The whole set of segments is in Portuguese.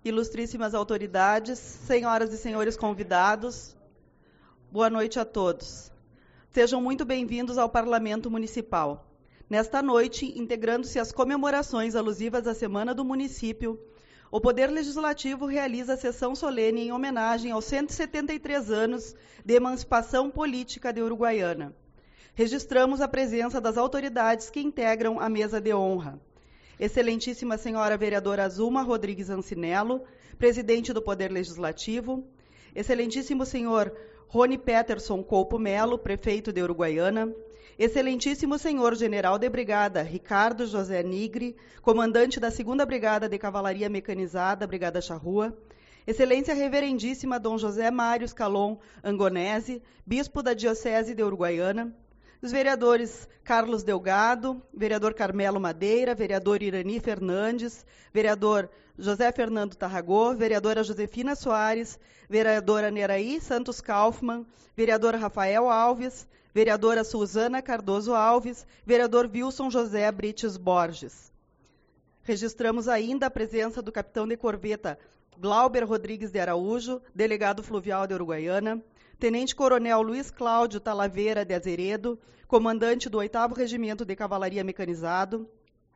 ilustríssimas autoridades, senhoras e senhores convidados, boa noite a todos. Sejam muito bem-vindos ao Parlamento Municipal. Nesta noite, integrando-se às comemorações alusivas à Semana do Município, o Poder Legislativo realiza a sessão solene em homenagem aos 173 anos de emancipação política de Uruguaiana. Registramos a presença das autoridades que integram a mesa de honra. Excelentíssima senhora vereadora Azulma Rodrigues Ancinello, presidente do Poder Legislativo, excelentíssimo senhor Rony Peterson Coupo Melo, prefeito de Uruguaiana, excelentíssimo senhor general de brigada Ricardo José Nigri, comandante da 2ª Brigada de Cavalaria Mecanizada, Brigada Charrua, excelência reverendíssima Dom José Mário Scalon Angonese, bispo da Diocese de Uruguaiana, os vereadores Carlos Delgado, vereador Carmelo Madeira, vereador Irani Fernandes, vereador José Fernando Tarragó, vereadora Josefina Soares, vereadora Neraí Santos Kaufmann, vereador Rafael Alves, vereadora Suzana Cardoso Alves, vereador Wilson José Brites Borges. Registramos ainda a presença do capitão de corveta Glauber Rodrigues de Araújo, delegado fluvial de Uruguaiana, tenente-coronel Luiz Cláudio Talaveira de Azeredo, comandante do 8º Regimento de Cavalaria Mecanizado,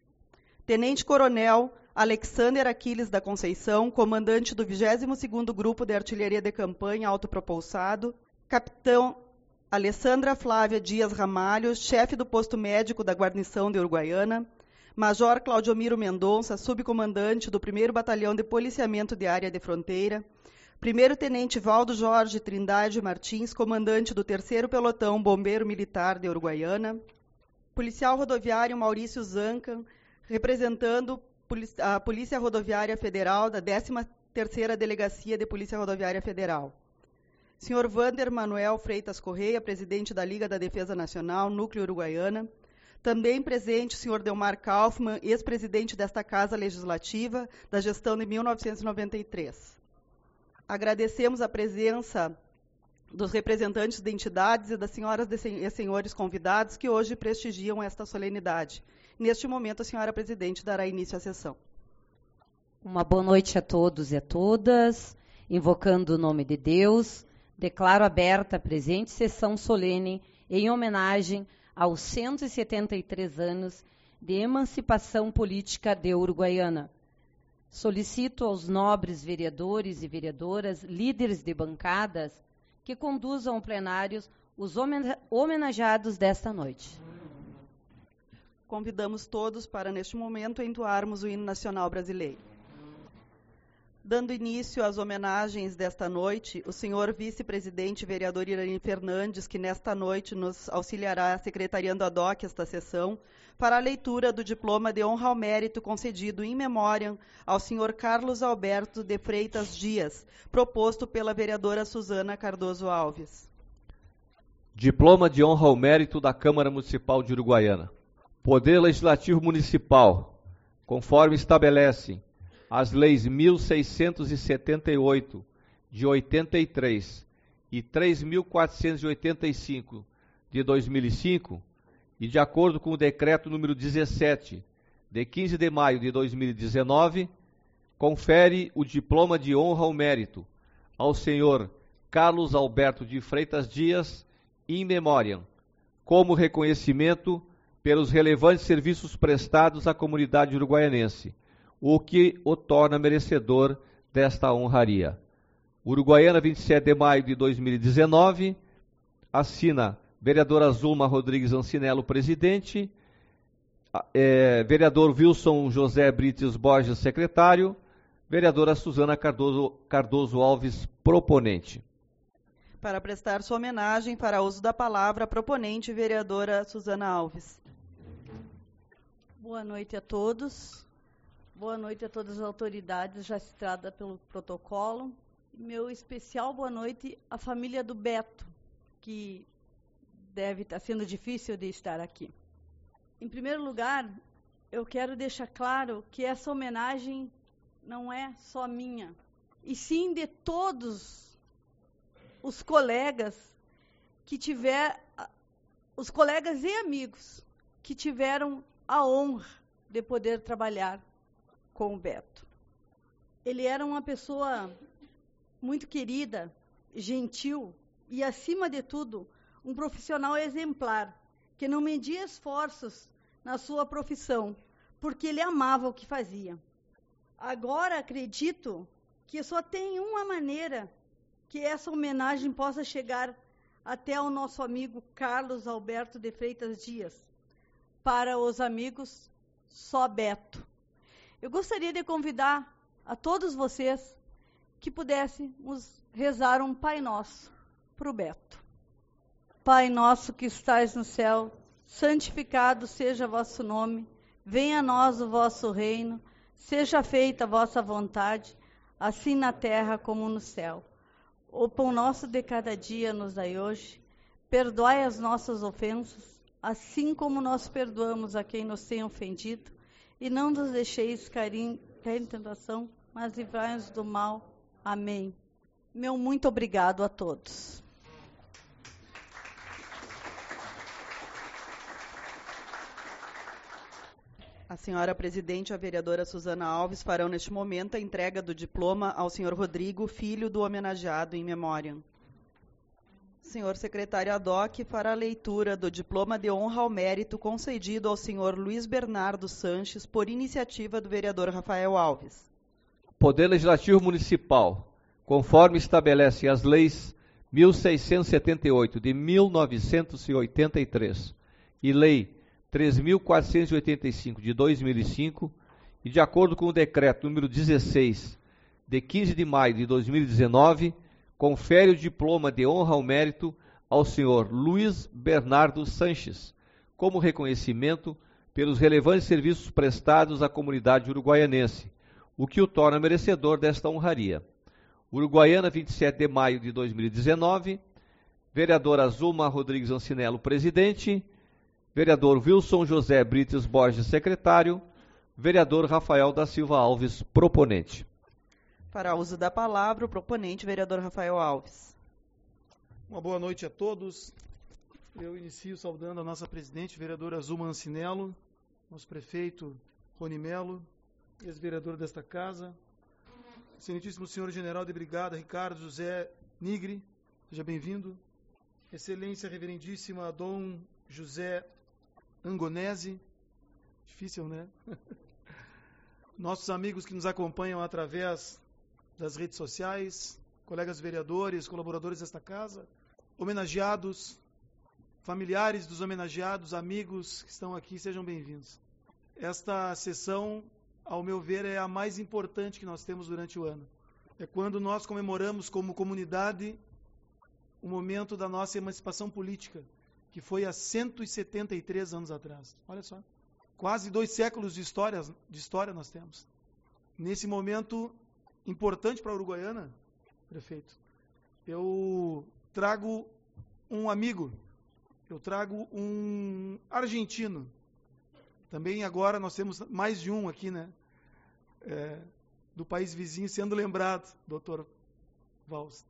tenente-coronel Alexander Aquiles da Conceição, comandante do 22º Grupo de Artilharia de Campanha Autopropulsado, capitão Alessandra Flávia Dias Ramalho, chefe do posto médico da guarnição de Uruguaiana, Major Claudiomiro Mendonça, subcomandante do 1º Batalhão de Policiamento de Área de Fronteira, 1º-tenente Valdo Jorge Trindade Martins, comandante do 3º Pelotão Bombeiro Militar de Uruguaiana, policial rodoviário Maurício Zancan, representando a Polícia Rodoviária Federal da 13ª Delegacia de Polícia Rodoviária Federal. Senhor Vander Manuel Freitas Correia, presidente da Liga da Defesa Nacional, Núcleo Uruguaiana. Também presente o senhor Delmar Kaufmann, ex-presidente desta Casa Legislativa, da gestão de 1993. Agradecemos a presença dos representantes de entidades e das senhoras e senhores convidados que hoje prestigiam esta solenidade. Neste momento, a senhora presidente dará início à sessão. Uma boa noite a todos e a todas. Invocando o nome de Deus, declaro aberta a presente sessão solene em homenagem aos 173 anos de emancipação política de Uruguaiana. Solicito aos nobres vereadores e vereadoras, líderes de bancadas, que conduzam ao plenário os homenageados desta noite. Convidamos todos para, neste momento, entoarmos o hino nacional brasileiro. Dando início às homenagens desta noite, o senhor vice-presidente vereador Irani Fernandes, que nesta noite nos auxiliará secretariando ad hoc esta sessão, para a leitura do diploma de honra ao mérito concedido in memoriam ao senhor Carlos Alberto de Freitas Dias, proposto pela vereadora Suzana Cardoso Alves. Diploma de honra ao mérito da Câmara Municipal de Uruguaiana. Poder Legislativo Municipal, conforme estabelece as leis 1678, de 83, e 3.485, de 2005, e de acordo com o decreto número 17, de 15 de maio de 2019, confere o diploma de honra ao mérito ao senhor Carlos Alberto de Freitas Dias, in memoriam, como reconhecimento pelos relevantes serviços prestados à comunidade uruguaianense, o que o torna merecedor desta honraria. Uruguaiana, 27 de maio de 2019, assina vereadora Azulma Rodrigues Ancinello, presidente, vereador Wilson José Brites Borges, secretário, vereadora Suzana Cardoso Alves, proponente. Para prestar sua homenagem, fará uso da palavra a proponente, vereadora Suzana Alves. Boa noite a todos. Boa noite a todas as autoridades já citadas pelo protocolo. Meu especial boa noite à família do Beto, que deve estar sendo difícil de estar aqui. Em primeiro lugar, eu quero deixar claro que essa homenagem não é só minha, e sim de todos os colegas os colegas e amigos que tiveram a honra de poder trabalhar com o Beto. Ele era uma pessoa muito querida, gentil e, acima de tudo, um profissional exemplar, que não media esforços na sua profissão, porque ele amava o que fazia. Agora acredito que só tem uma maneira que essa homenagem possa chegar até o nosso amigo Carlos Alberto de Freitas Dias. Para os amigos, só Beto. Eu gostaria de convidar a todos vocês que pudéssemos rezar um Pai Nosso para o Beto. Pai nosso que estais no céu, santificado seja vosso nome, venha a nós o vosso reino, seja feita a vossa vontade, assim na terra como no céu. O pão nosso de cada dia nos dai hoje, perdoai as nossas ofensas, assim como nós perdoamos a quem nos tem ofendido, e não nos deixeis cair em tentação, mas livrai-nos do mal. Amém. Meu muito obrigado a todos. A senhora presidente e a vereadora Suzana Alves farão neste momento a entrega do diploma ao senhor Rodrigo, filho do homenageado em memória. Senhor secretário Adoc fará a leitura do diploma de honra ao mérito concedido ao senhor Luiz Bernardo Sanches por iniciativa do vereador Rafael Alves. Poder Legislativo Municipal, conforme estabelece as leis 1678 de 1983 e Lei 3.485 de 2005, e de acordo com o decreto número 16 de 15 de maio de 2019, confere o diploma de honra ao mérito ao senhor Luiz Bernardo Sanches, como reconhecimento pelos relevantes serviços prestados à comunidade uruguaianense, o que o torna merecedor desta honraria. Uruguaiana, 27 de maio de 2019, vereadora Zulma Rodrigues Ancinello, presidente, vereador Wilson José Brites Borges, secretário, vereador Rafael da Silva Alves, proponente. Para uso da palavra, o proponente, vereador Rafael Alves. Uma boa noite a todos. Eu inicio saudando a nossa presidente, vereadora Zulma Ancinello, nosso prefeito Rony Melo, ex-vereador desta casa, excelentíssimo senhor general de brigada Ricardo José Nigri, seja bem-vindo. Excelência reverendíssima Dom José Angonese, difícil, né? Nossos amigos que nos acompanham através das redes sociais, colegas vereadores, colaboradores desta casa, homenageados, familiares dos homenageados, amigos que estão aqui, sejam bem-vindos. Esta sessão, ao meu ver, é a mais importante que nós temos durante o ano. É quando nós comemoramos como comunidade o momento da nossa emancipação política, que foi há 173 anos atrás. Olha só, quase 2 séculos de história nós temos. Nesse momento importante para a Uruguaiana, prefeito, eu trago um amigo, eu trago um argentino. Também agora nós temos mais de um aqui, né? Do país vizinho sendo lembrado, doutor Valls.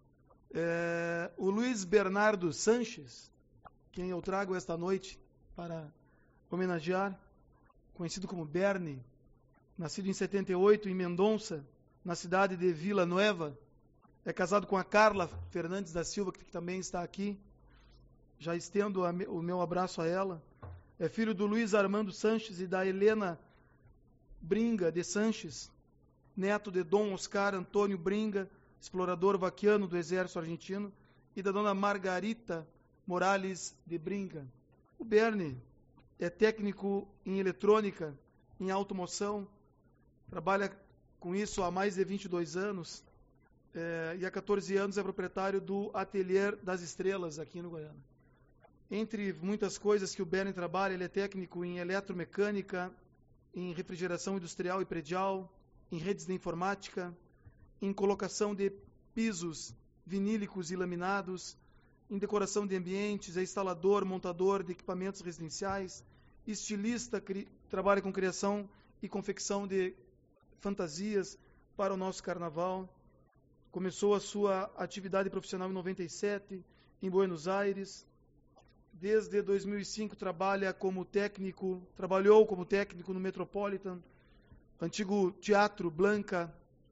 O Luiz Bernardo Sanches, quem eu trago esta noite para homenagear, conhecido como Bernie, nascido em 78 em Mendonça, na cidade de Vila Nueva, é casado com a Carla Fernandes da Silva, que também está aqui, já estendo o meu abraço a ela. É filho do Luiz Armando Sanches e da Helena Bringa de Sanches, neto de Dom Oscar Antônio Bringa, explorador vaquiano do exército argentino, e da dona Margarita Morales de Bringa. O Bernie é técnico em eletrônica, em automoção, trabalha com isso há mais de 22 anos, e há 14 anos é proprietário do Atelier das Estrelas, aqui no Goiânia. Entre muitas coisas que o Bernie trabalha, ele é técnico em eletromecânica, em refrigeração industrial e predial, em redes de informática, em colocação de pisos vinílicos e laminados, em decoração de ambientes, é instalador, montador de equipamentos residenciais, estilista, trabalha com criação e confecção de fantasias para o nosso carnaval. Começou a sua atividade profissional em 97, em Buenos Aires. Desde 2005 trabalhou como técnico no Metropolitan, antigo Teatro Blanca,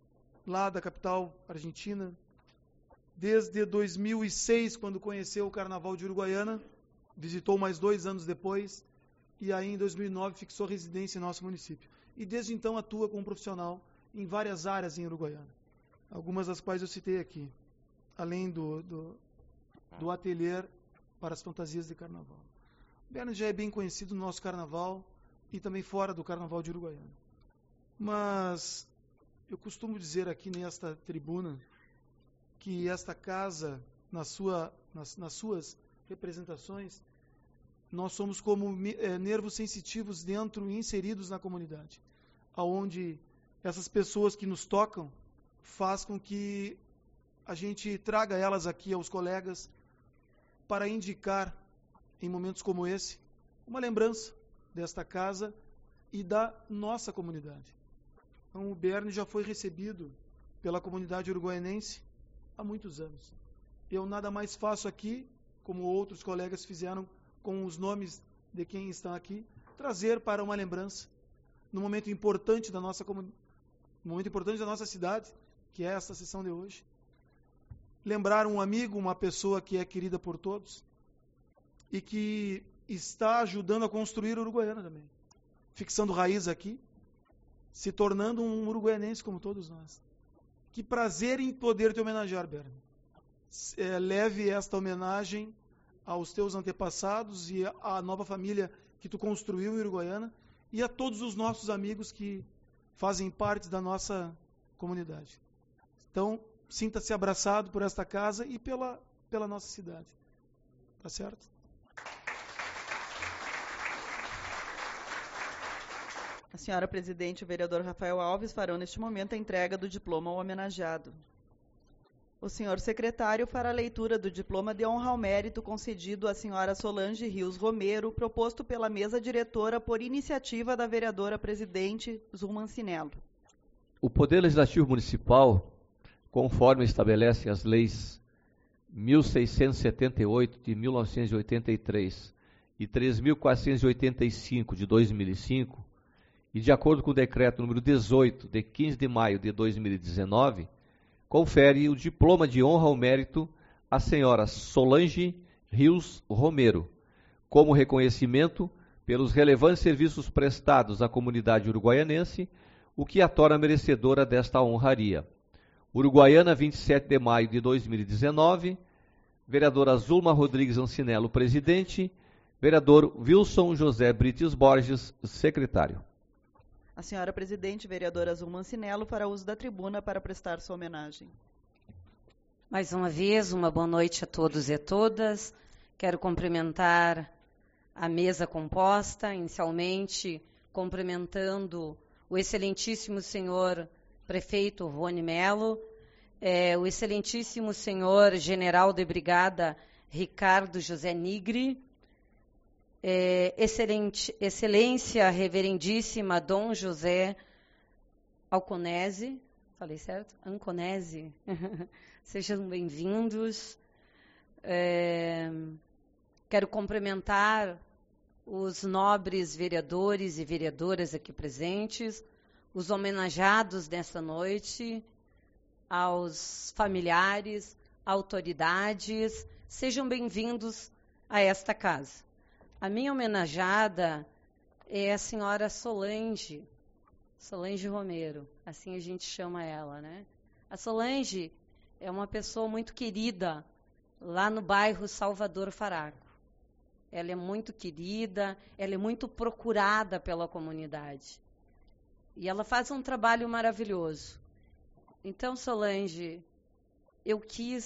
lá da capital argentina. Desde 2006, quando conheceu o Carnaval de Uruguaiana, visitou mais 2 anos depois, e aí em 2009 fixou residência em nosso município. E desde então atua como profissional em várias áreas em Uruguaiana, algumas das quais eu citei aqui, além do ateliê para as fantasias de carnaval. O Bernie já é bem conhecido no nosso carnaval e também fora do Carnaval de Uruguaiana. Mas eu costumo dizer aqui nesta tribuna que esta casa, nas suas representações, nós somos como nervos sensitivos dentro e inseridos na comunidade, aonde essas pessoas que nos tocam faz com que a gente traga elas aqui aos colegas para indicar, em momentos como esse, uma lembrança desta casa e da nossa comunidade. Então, o Bernie já foi recebido pela comunidade uruguaianense há muitos anos. Eu nada mais faço aqui, como outros colegas fizeram com os nomes de quem está aqui, trazer para uma lembrança, no momento importante da nossa comunidade, no momento importante da nossa cidade, que é esta sessão de hoje. Lembrar um amigo, uma pessoa que é querida por todos e que está ajudando a construir a Uruguaiana também, fixando raiz aqui, se tornando um uruguaianense como todos nós. Que prazer em poder te homenagear, Bernie. Leve esta homenagem aos teus antepassados e à nova família que tu construiu em Uruguaiana e a todos os nossos amigos que fazem parte da nossa comunidade. Então, sinta-se abraçado por esta casa e pela nossa cidade. Tá certo? A senhora presidente e o vereador Rafael Alves farão neste momento a entrega do diploma ao homenageado. O senhor secretário fará a leitura do diploma de honra ao mérito concedido à senhora Solange Rios Romero, proposto pela mesa diretora por iniciativa da vereadora presidente Zulma Ancinello. O Poder Legislativo Municipal, conforme estabelecem as leis 1678 de 1983 e 3.485 de 2005, e de acordo com o decreto número 18, de 15 de maio de 2019, confere o diploma de honra ao mérito à senhora Solange Rios Romero, como reconhecimento pelos relevantes serviços prestados à comunidade uruguaianense, o que a torna merecedora desta honraria. Uruguaiana, 27 de maio de 2019, vereadora Zulma Rodrigues Ancinello, presidente, vereador Wilson José Brites Borges, secretário. A senhora presidente, vereadora Zulma Ancinello, fará uso da tribuna para prestar sua homenagem. Mais uma vez, uma boa noite a todos e a todas. Quero cumprimentar a mesa composta, inicialmente cumprimentando o excelentíssimo senhor prefeito Rony Melo, o excelentíssimo senhor general de brigada Ricardo José Nigri, excelência reverendíssima Dom José Alconese, falei certo? Anconese, sejam bem-vindos. Quero cumprimentar os nobres vereadores e vereadoras aqui presentes, os homenageados nesta noite, aos familiares, autoridades, sejam bem-vindos a esta casa. A minha homenageada é a senhora Solange Romero, assim a gente chama ela, né? A Solange é uma pessoa muito querida lá no bairro Salvador Faraco. Ela é muito querida, ela é muito procurada pela comunidade. E ela faz um trabalho maravilhoso. Então, Solange, eu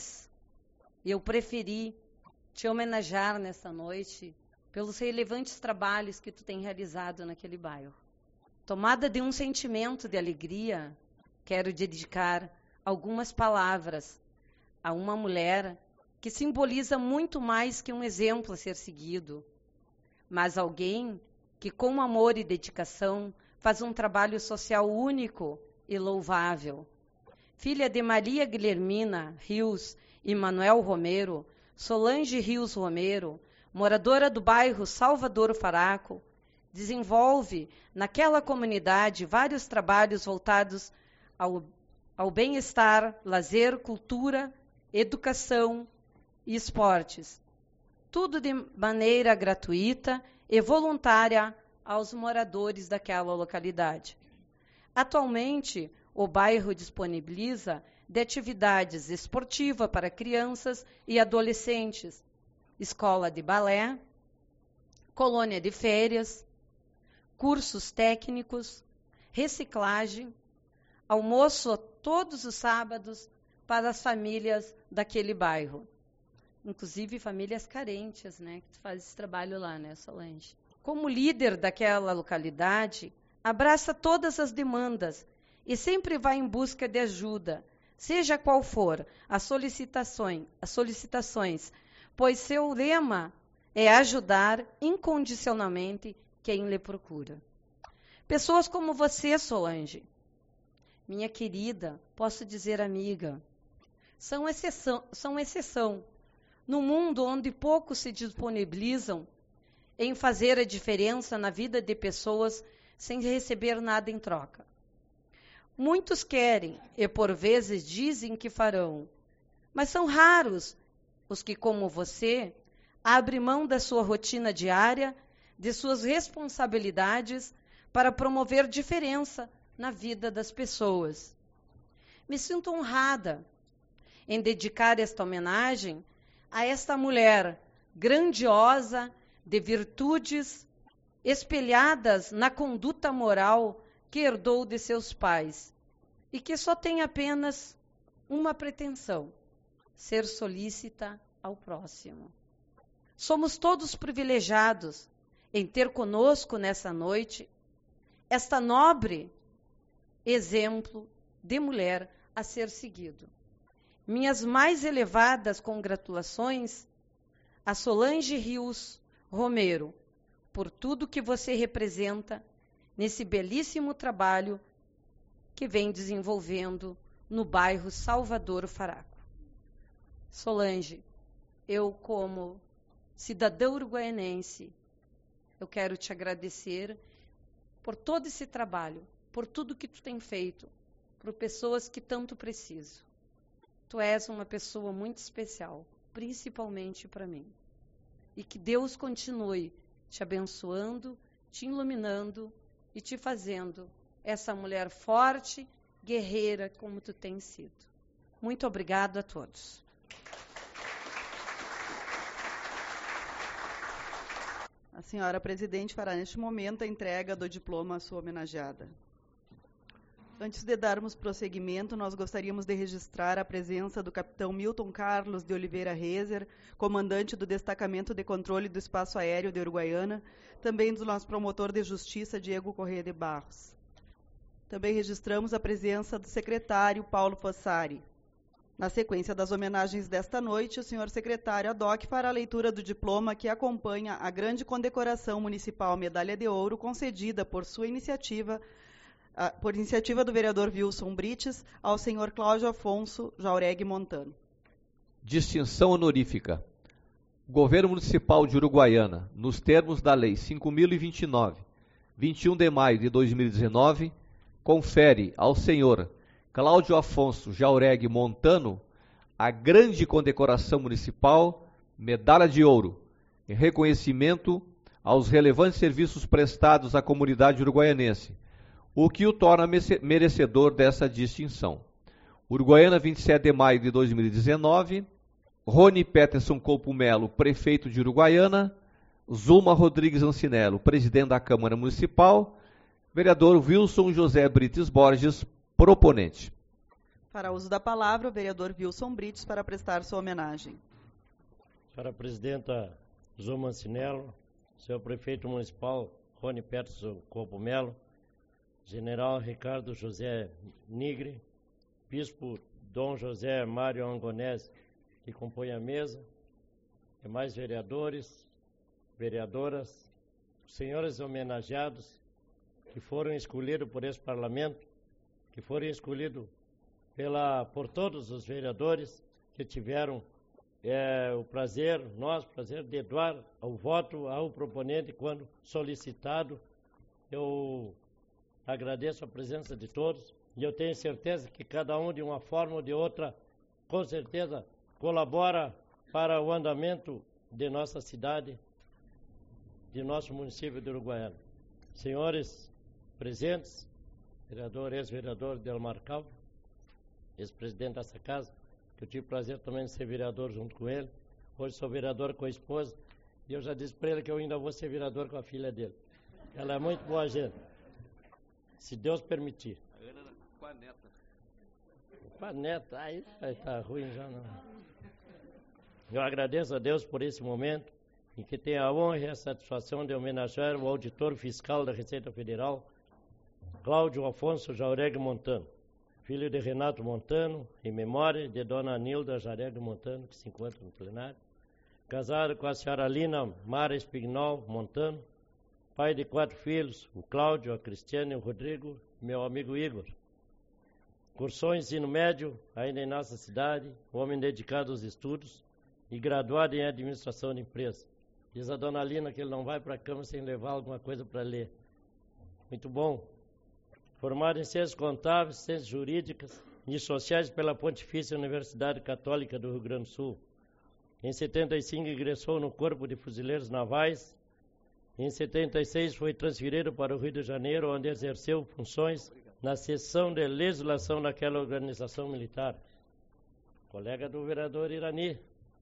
preferi te homenagear nessa noite pelos relevantes trabalhos que tu tem realizado naquele bairro. Tomada de um sentimento de alegria, quero dedicar algumas palavras a uma mulher que simboliza muito mais que um exemplo a ser seguido, mas alguém que, com amor e dedicação, faz um trabalho social único e louvável. Filha de Maria Guilhermina Rios e Manuel Romero, Solange Rios Romero, moradora do bairro Salvador Faraco, desenvolve naquela comunidade vários trabalhos voltados ao ao bem-estar, lazer, cultura, educação e esportes. Tudo de maneira gratuita e voluntária aos moradores daquela localidade. Atualmente, o bairro disponibiliza de atividades esportivas para crianças e adolescentes, escola de balé, colônia de férias, cursos técnicos, reciclagem, almoço todos os sábados para as famílias daquele bairro. Inclusive famílias carentes, né, que faz esse trabalho lá, né, Solange? Como líder daquela localidade, abraça todas as demandas e sempre vai em busca de ajuda, seja qual for as solicitações, pois seu lema é ajudar incondicionalmente quem lhe procura. Pessoas como você, Solange, minha querida, posso dizer amiga, são exceção no mundo onde poucos se disponibilizam em fazer a diferença na vida de pessoas sem receber nada em troca. Muitos querem e por vezes dizem que farão, mas são raros os que, como você, abrem mão da sua rotina diária, de suas responsabilidades para promover diferença na vida das pessoas. Me sinto honrada em dedicar esta homenagem a esta mulher grandiosa, de virtudes espelhadas na conduta moral que herdou de seus pais e que só tem apenas uma pretensão: ser solícita ao próximo. Somos todos privilegiados em ter conosco nessa noite esta nobre exemplo de mulher a ser seguido. Minhas mais elevadas congratulações a Solange Rios Romero, por tudo que você representa nesse belíssimo trabalho que vem desenvolvendo no bairro Salvador Faraco. Solange, eu como cidadã uruguaianense, eu quero te agradecer por todo esse trabalho, por tudo que tu tem feito, por pessoas que tanto precisam. Tu és uma pessoa muito especial, principalmente para mim. E que Deus continue te abençoando, te iluminando e te fazendo essa mulher forte, guerreira, como tu tens sido. Muito obrigado a todos. A senhora presidente fará neste momento a entrega do diploma à sua homenageada. Antes de darmos prosseguimento, nós gostaríamos de registrar a presença do capitão Milton Carlos de Oliveira Rezer, comandante do Destacamento de Controle do Espaço Aéreo de Uruguaiana, também do nosso promotor de Justiça, Diego Corrêa de Barros. Também registramos a presença do secretário Paulo Fossari. Na sequência das homenagens desta noite, o senhor secretário Adoc fará a leitura do diploma que acompanha a grande condecoração municipal Medalha de Ouro concedida por iniciativa do vereador Wilson Brites ao senhor Cláudio Afonso Jauregui Montano. Distinção honorífica. O Governo Municipal de Uruguaiana, nos termos da Lei 5.029, 21 de maio de 2019, confere ao senhor Cláudio Afonso Jauregui Montano a grande condecoração municipal Medalha de Ouro, em reconhecimento aos relevantes serviços prestados à comunidade uruguaianense, o que o torna merecedor dessa distinção. Uruguaiana, 27 de maio de 2019, Rony Peterson Colpo Melo, prefeito de Uruguaiana, Zuma Rodrigues Ancinello, presidente da Câmara Municipal, vereador Wilson José Brites Borges, proponente. Para uso da palavra, o vereador Wilson Brites para prestar sua homenagem. Senhora presidenta Zuma Ancinello, senhor prefeito municipal Rony Peterson Colpo Melo, general Ricardo José Nigre, bispo Dom José Mário Angonés, que compõe a mesa, demais vereadores, vereadoras, senhores homenageados que foram escolhidos por esse parlamento, que foram escolhidos por todos os vereadores que tiveram o prazer de doar o voto ao proponente quando solicitado. Eu agradeço a presença de todos e eu tenho certeza que cada um, de uma forma ou de outra, com certeza colabora para o andamento de nossa cidade, de nosso município de Uruguaiana. Senhores presentes, vereador, ex-vereador Delmar Calvo, ex-presidente dessa casa, que eu tive o prazer também de ser vereador junto com ele. Hoje sou vereador com a esposa, e eu já disse para ele que eu ainda vou ser vereador com a filha dele. Ela é muito boa gente, se Deus permitir. Com a neta. Com a neta, aí tá ruim já não. Eu agradeço a Deus por esse momento, em que tenho a honra e a satisfação de homenagear o auditor fiscal da Receita Federal, Cláudio Afonso Jauregui Montano, filho de Renato Montano, em memória de Dona Nilda Jauregui Montano, que se encontra no plenário, casado com a senhora Lina Mara Espignol Montano, pai de 4 filhos, o Cláudio, a Cristiane, o Rodrigo, meu amigo Igor. Cursou ensino médio, ainda em nossa cidade, homem dedicado aos estudos e graduado em administração de empresa. Diz a dona Lina que ele não vai para a cama sem levar alguma coisa para ler. Muito bom. Formado em Ciências Contábeis, Ciências Jurídicas e Sociais pela Pontifícia Universidade Católica do Rio Grande do Sul. Em 75 ingressou no Corpo de Fuzileiros Navais. Em 76 foi transferido para o Rio de Janeiro, onde exerceu funções na seção de legislação daquela organização militar. Colega do vereador Irani.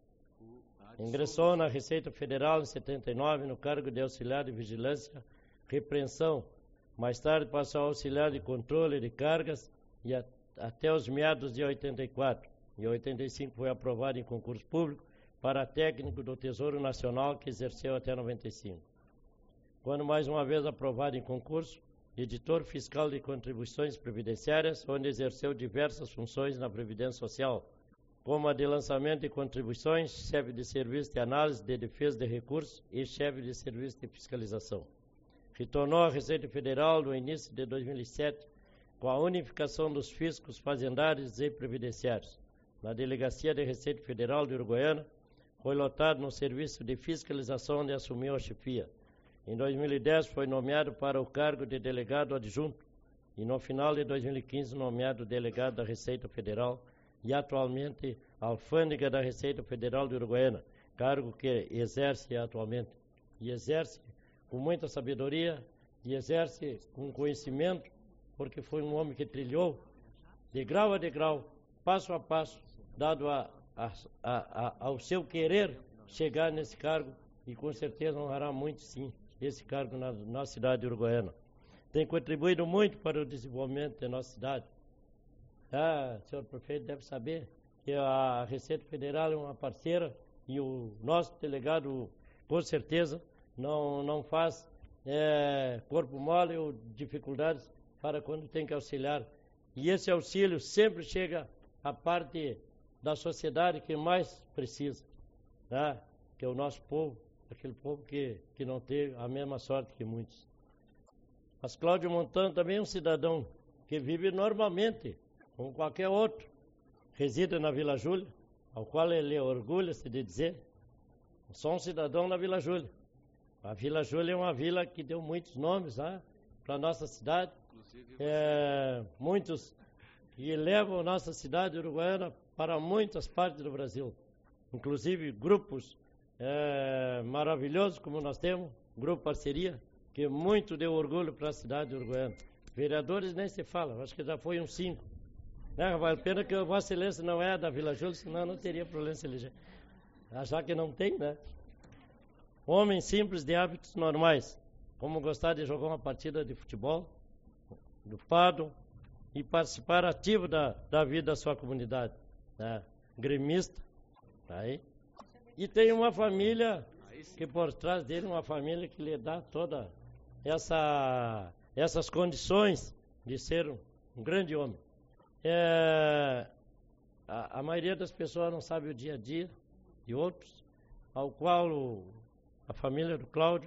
Ingressou na Receita Federal em 79 no cargo de auxiliar de vigilância, repreensão. Mais tarde passou a auxiliar de controle de cargas e até os meados de 84. Em 85 foi aprovado em concurso público para técnico do Tesouro Nacional, que exerceu até 95. Quando mais uma vez aprovado em concurso, editor fiscal de contribuições previdenciárias, onde exerceu diversas funções na Previdência Social, como a de lançamento de contribuições, chefe de serviço de análise de defesa de recursos e chefe de serviço de fiscalização. Retornou à Receita Federal no início de 2007, com a unificação dos fiscos fazendários e previdenciários. Na Delegacia de Receita Federal de Uruguaiana, foi lotado no serviço de fiscalização, onde assumiu a chefia. Em 2010 foi nomeado para o cargo de delegado adjunto e no final de 2015 nomeado delegado da Receita Federal e atualmente alfândega da Receita Federal de Uruguaiana, cargo que exerce atualmente. E exerce com muita sabedoria e exerce com conhecimento, porque foi um homem que trilhou de grau a degrau, passo a passo, dado ao seu querer chegar nesse cargo, e com certeza honrará muito sim esse cargo na nossa cidade de Uruguaiana. Tem contribuído muito para o desenvolvimento da nossa cidade. O senhor prefeito deve saber que a Receita Federal é uma parceira e o nosso delegado, com certeza, não faz corpo mole ou dificuldades para quando tem que auxiliar. E esse auxílio sempre chega à parte da sociedade que mais precisa, que é o nosso povo, aquele povo que não tem a mesma sorte que muitos. Mas Cláudio Montano também é um cidadão que vive normalmente, como qualquer outro. Reside na Vila Júlia, ao qual ele orgulha-se de dizer, sou um cidadão na Vila Júlia. A Vila Júlia é uma vila que deu muitos nomes para a nossa cidade, muitos que levam a nossa cidade uruguaiana para muitas partes do Brasil, inclusive grupos maravilhosos como nós temos, Grupo Parceria, que muito deu orgulho para a cidade de Uruguaiana. Vereadores nem se fala, acho que já foi uns 5. Vale a pena que a Vossa Excelência não é da Vila Júlia, senão não teria problema se eleger. Já que não tem, Homens simples de hábitos normais, como gostar de jogar uma partida de futebol, do pádel, e participar ativo da vida da sua comunidade. Gremista, E tem uma família que por trás dele, uma família que lhe dá toda essas condições de ser um grande homem. A maioria das pessoas não sabe o dia a dia de outros, ao qual a família do Cláudio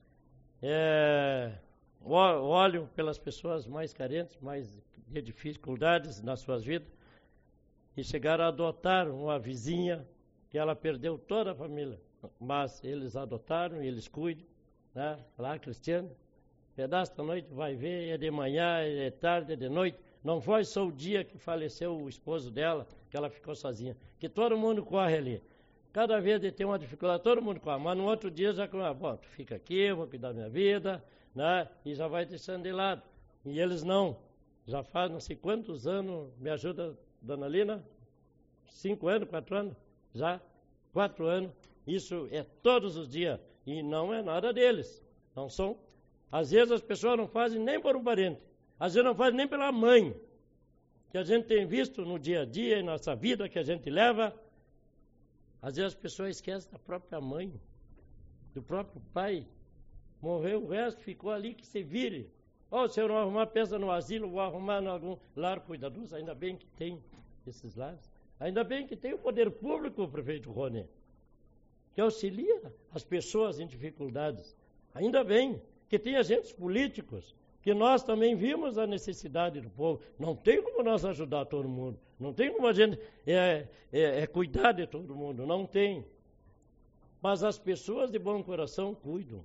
olham pelas pessoas mais carentes, mais de dificuldades nas suas vidas, e chegaram a adotar uma vizinha que ela perdeu toda a família, mas eles adotaram e eles cuidam, lá Cristiano, pedaço da noite vai ver, é de manhã, é de tarde, é de noite, Não foi só o dia que faleceu o esposo dela, que ela ficou sozinha. Que todo mundo corre ali. Cada vez que tem uma dificuldade, todo mundo corre. Mas no outro dia já, bom, tu fica aqui, eu vou cuidar da minha vida, né? E já vai deixando de lado. E eles não. Já faz não sei quantos anos, me ajuda, dona Lina? 5 anos, 4 anos? Já? 4 anos. Isso é todos os dias. E não é nada deles. Não são. Às vezes as pessoas não fazem nem por um parente. Às vezes não fazem nem pela mãe. Que a gente tem visto no dia a dia, em nossa vida, que a gente leva. Às vezes as pessoas esquecem da própria mãe, do próprio pai. Morreu, o resto ficou ali que se vire. Se eu não arrumar peça no asilo, vou arrumar em algum lar cuidadoso. Ainda bem que tem esses lares. Ainda bem que tem o poder público, o prefeito Rony, que auxilia as pessoas em dificuldades. Ainda bem que tem agentes políticos, que nós também vimos a necessidade do povo. Não tem como nós ajudar todo mundo. Não tem como a gente cuidar de todo mundo. Não tem. Mas as pessoas de bom coração cuidam.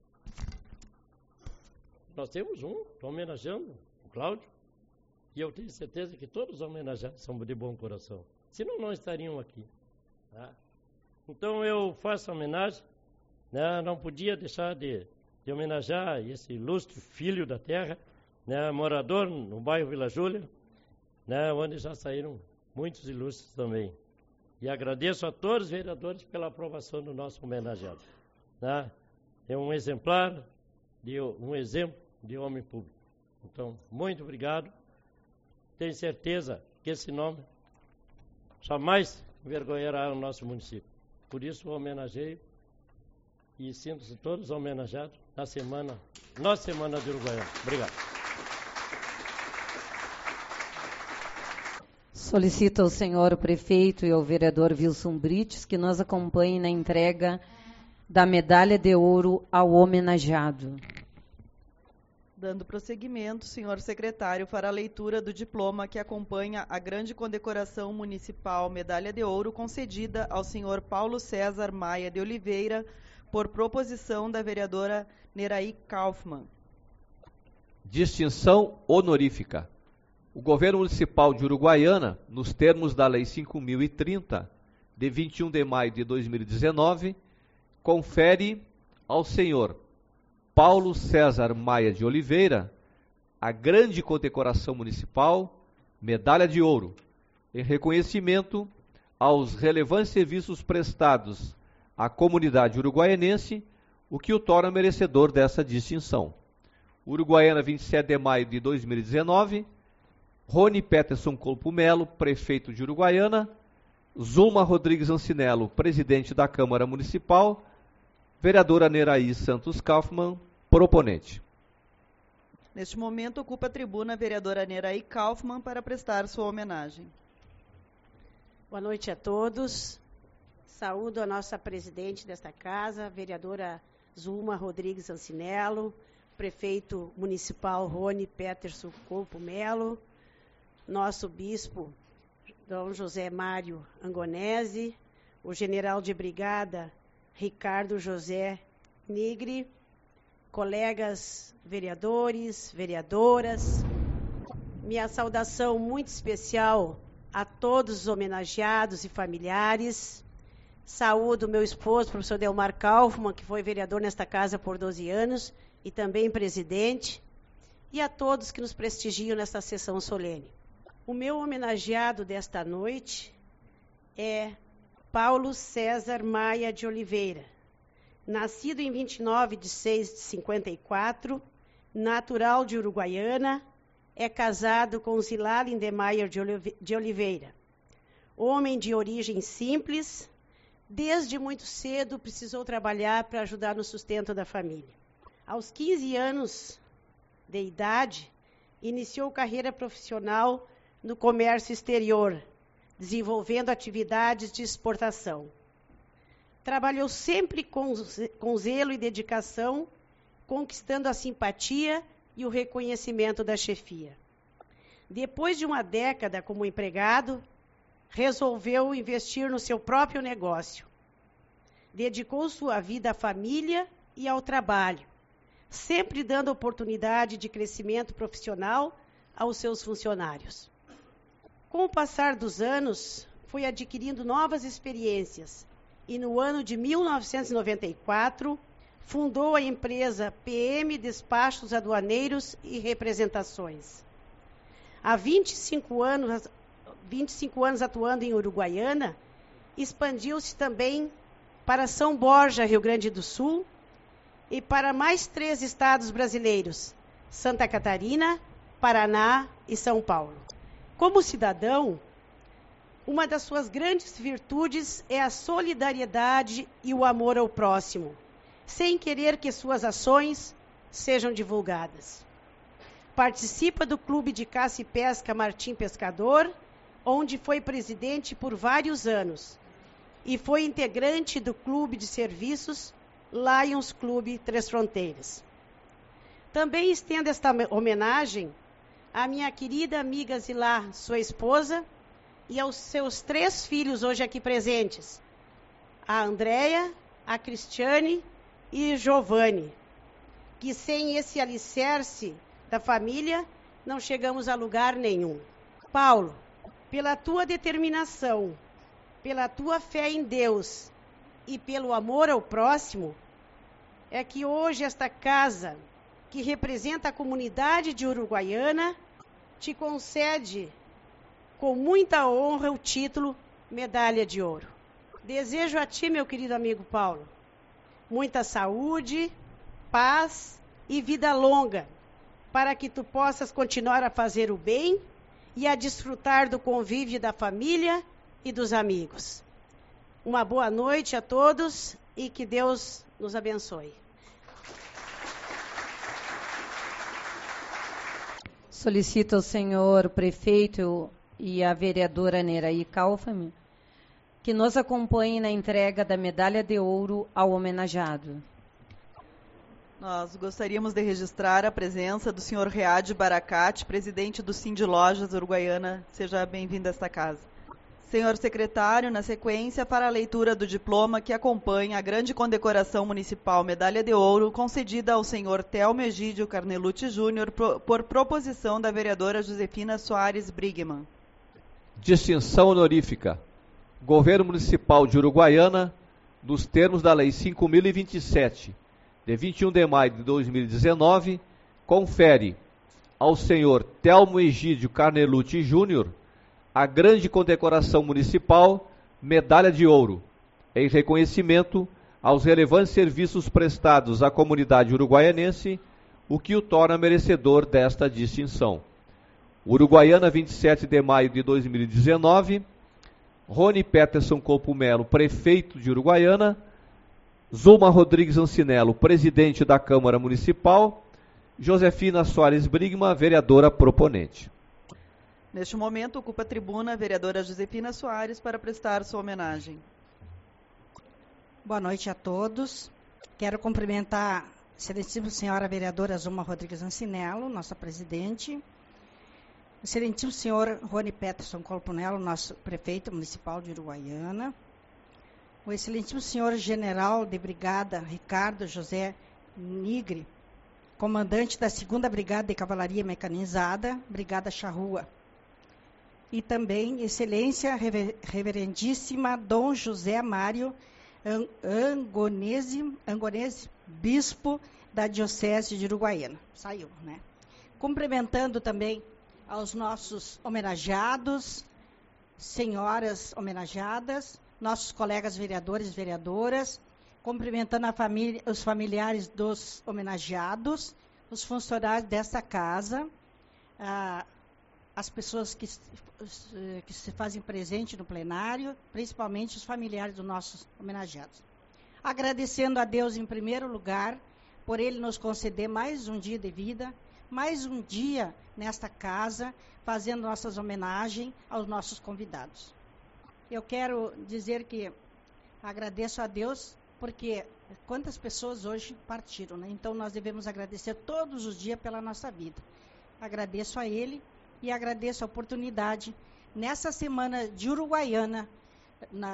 Nós temos estou homenageando o Cláudio, e eu tenho certeza que todos os homenageados são de bom coração. Senão não estariam aqui. Tá? Então eu faço a homenagem, né? Não podia deixar de homenagear esse ilustre filho da terra, né? Morador no bairro Vila Júlia, né? Onde já saíram muitos ilustres também. E agradeço a todos os vereadores pela aprovação do nosso homenageado. Né? É um exemplar, um exemplo de homem público. Então, muito obrigado. Tenho certeza que esse nome jamais envergonhará o nosso município. Por isso, o homenageio e sinto-se todos homenageados nossa Semana de Uruguaiana. Obrigado. Solicito ao senhor prefeito e ao vereador Wilson Brites que nos acompanhem na entrega da medalha de ouro ao homenageado. Dando prosseguimento, senhor secretário, fará a leitura do diploma que acompanha a grande condecoração municipal Medalha de Ouro concedida ao senhor Paulo César Maia de Oliveira, por proposição da vereadora Neraí Kaufmann. Distinção honorífica. O governo municipal de Uruguaiana, nos termos da Lei 5.030, de 21 de maio de 2019, confere ao senhor Paulo César Maia de Oliveira a grande condecoração municipal Medalha de Ouro, em reconhecimento aos relevantes serviços prestados à comunidade uruguaianense, o que o torna merecedor dessa distinção. Uruguaiana, 27 de maio de 2019, Rony Peterson Colpo Melo, prefeito de Uruguaiana, Zulma Rodrigues Ancinello, presidente da Câmara Municipal, vereadora Neraí Santos Kaufmann, proponente. Neste momento, ocupa a tribuna a vereadora Neraí Kaufmann para prestar sua homenagem. Boa noite a todos. Saúdo a nossa presidente desta casa, a vereadora Zulma Rodrigues Ancinello, prefeito municipal Rony Peterson Colpo Melo, nosso bispo Dom José Mário Angonese, o general de brigada Ricardo José Nigri, colegas vereadores, vereadoras, minha saudação muito especial a todos os homenageados e familiares. Saúdo meu esposo, professor Delmar Kaufmann, que foi vereador nesta casa por 12 anos e também presidente, e a todos que nos prestigiam nesta sessão solene. O meu homenageado desta noite é Paulo César Maia de Oliveira, nascido em 29 de 6 de 54, natural de Uruguaiana, é casado com Zilá Lindemeyer de Oliveira. Homem de origem simples, desde muito cedo precisou trabalhar para ajudar no sustento da família. Aos 15 anos de idade, iniciou carreira profissional no comércio exterior, desenvolvendo atividades de exportação. Trabalhou sempre com zelo e dedicação, conquistando a simpatia e o reconhecimento da chefia. Depois de uma década como empregado, resolveu investir no seu próprio negócio. Dedicou sua vida à família e ao trabalho, sempre dando oportunidade de crescimento profissional aos seus funcionários. Com o passar dos anos, foi adquirindo novas experiências e no ano de 1994 fundou a empresa PM Despachos Aduaneiros e Representações. Há 25 anos atuando em Uruguaiana, expandiu-se também para São Borja, Rio Grande do Sul, e para mais 3 estados brasileiros, Santa Catarina, Paraná e São Paulo. Como cidadão, uma das suas grandes virtudes é a solidariedade e o amor ao próximo, sem querer que suas ações sejam divulgadas. Participa do Clube de Caça e Pesca Martim Pescador, onde foi presidente por vários anos, e foi integrante do Clube de Serviços Lions Clube Três Fronteiras. Também estendo esta homenagem à minha querida amiga Zilá, sua esposa, e aos seus 3 filhos hoje aqui presentes, a Andréia, a Cristiane e Giovanni, que sem esse alicerce da família não chegamos a lugar nenhum. Paulo, pela tua determinação, pela tua fé em Deus e pelo amor ao próximo, é que hoje esta casa, que representa a comunidade de Uruguaiana, te concede com muita honra o título Medalha de Ouro. Desejo a ti, meu querido amigo Paulo, muita saúde, paz e vida longa, para que tu possas continuar a fazer o bem e a desfrutar do convívio da família e dos amigos. Uma boa noite a todos e que Deus nos abençoe. Solicito ao senhor prefeito e à vereadora Neraí Kaufmann que nos acompanhem na entrega da medalha de ouro ao homenageado. Nós gostaríamos de registrar a presença do senhor Read Baracate, presidente do Sind Lojas Uruguaiana. Seja bem-vindo a esta casa. Senhor secretário, na sequência, para a leitura do diploma que acompanha a grande condecoração municipal Medalha de Ouro, concedida ao senhor Telmo Egídio Carnelucci Júnior, por proposição da vereadora Josefina Soares Brigman. Distinção honorífica. Governo Municipal de Uruguaiana, nos termos da Lei 5.027, de 21 de maio de 2019, confere ao senhor Telmo Egídio Carnelucci Júnior a grande condecoração municipal Medalha de Ouro, em reconhecimento aos relevantes serviços prestados à comunidade uruguaianense, o que o torna merecedor desta distinção. Uruguaiana, 27 de maio de 2019, Rony Peterson Colpo Melo, prefeito de Uruguaiana, Zulma Rodrigues Ancinello, presidente da Câmara Municipal, Josefina Soares Brigman, vereadora proponente. Neste momento, ocupa a tribuna a vereadora Josefina Soares para prestar sua homenagem. Boa noite a todos. Quero cumprimentar a excelentíssima senhora vereadora Zulma Rodrigues Ancinello, nossa presidente, o excelentíssimo senhor Rony Peterson Colpo Melo, nosso prefeito municipal de Uruguaiana, o excelentíssimo senhor general de brigada Ricardo José Nigre, comandante da 2ª Brigada de Cavalaria Mecanizada, Brigada Charrua, e também excelência reverendíssima Dom José Mário Angonese, bispo da Diocese de Uruguaiana. Saiu, né? Cumprimentando também aos nossos homenageados, senhoras homenageadas, nossos colegas vereadores e vereadoras, cumprimentando a família, os familiares dos homenageados, os funcionários desta casa, as pessoas que se fazem presente no plenário, principalmente os familiares dos nossos homenageados. Agradecendo a Deus em primeiro lugar, por Ele nos conceder mais um dia de vida, mais um dia nesta casa, fazendo nossas homenagens aos nossos convidados. Eu quero dizer que agradeço a Deus, porque quantas pessoas hoje partiram, né? Então nós devemos agradecer todos os dias pela nossa vida. Agradeço a Ele e agradeço a oportunidade, nessa semana de Uruguaiana, na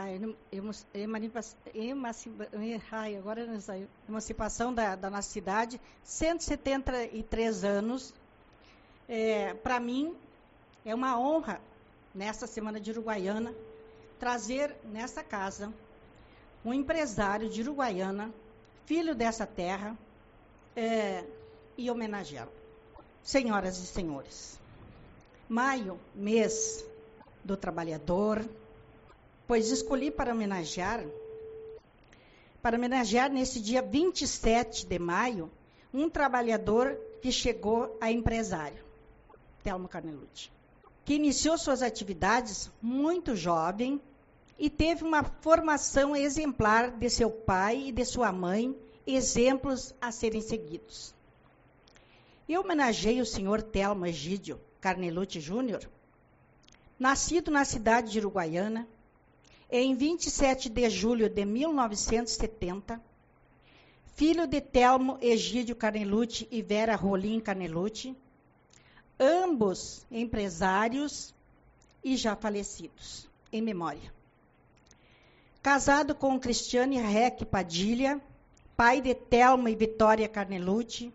emancipação da nossa cidade, 173 anos, Para mim, é uma honra, nesta Semana de Uruguaiana, trazer nessa casa um empresário de Uruguaiana, filho dessa terra, e homenageá-lo. Senhoras e senhores, maio, mês do trabalhador, pois escolhi para homenagear nesse dia 27 de maio, um trabalhador que chegou a empresário, Telmo Carnelutti, que iniciou suas atividades muito jovem e teve uma formação exemplar de seu pai e de sua mãe, exemplos a serem seguidos. Eu homenageei o senhor Telmo Egídio Carnelutti Júnior, nascido na cidade de Uruguaiana, em 27 de julho de 1970, filho de Telmo Egídio Carnelutti e Vera Rolim Carnelutti, ambos empresários e já falecidos, em memória. Casado com Cristiane Reck Padilha, pai de Telmo e Vitória Carnelutti,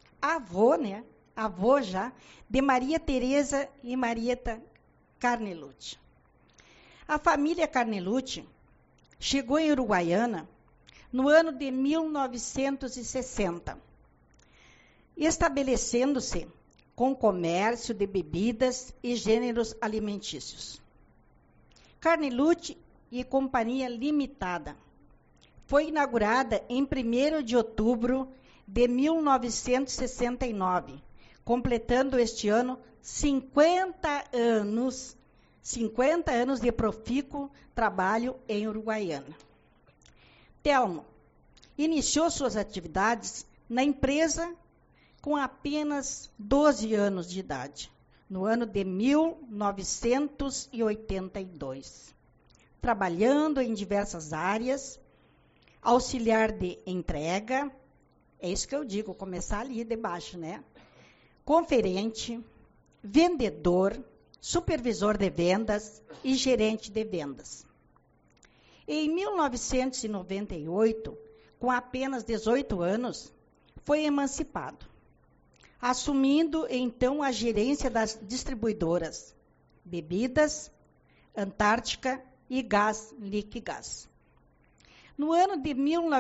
avô já, de Maria Tereza e Marieta Carnelutti. A família Carnelutti chegou em Uruguaiana no ano de 1960, estabelecendo-se com comércio de bebidas e gêneros alimentícios. Carnelutti e Companhia Limitada foi inaugurada em 1º de outubro de 1969, completando este ano 50 anos de profícuo trabalho em Uruguaiana. Telmo iniciou suas atividades na empresa com apenas 12 anos de idade, no ano de 1982, trabalhando em diversas áreas, auxiliar de entrega, é isso que eu digo, começar ali de baixo, né? Conferente, vendedor, supervisor de vendas e gerente de vendas. Em 1998, com apenas 18 anos, foi emancipado, assumindo então a gerência das distribuidoras Bebidas, Antártica e Gás Liquigás. No ano de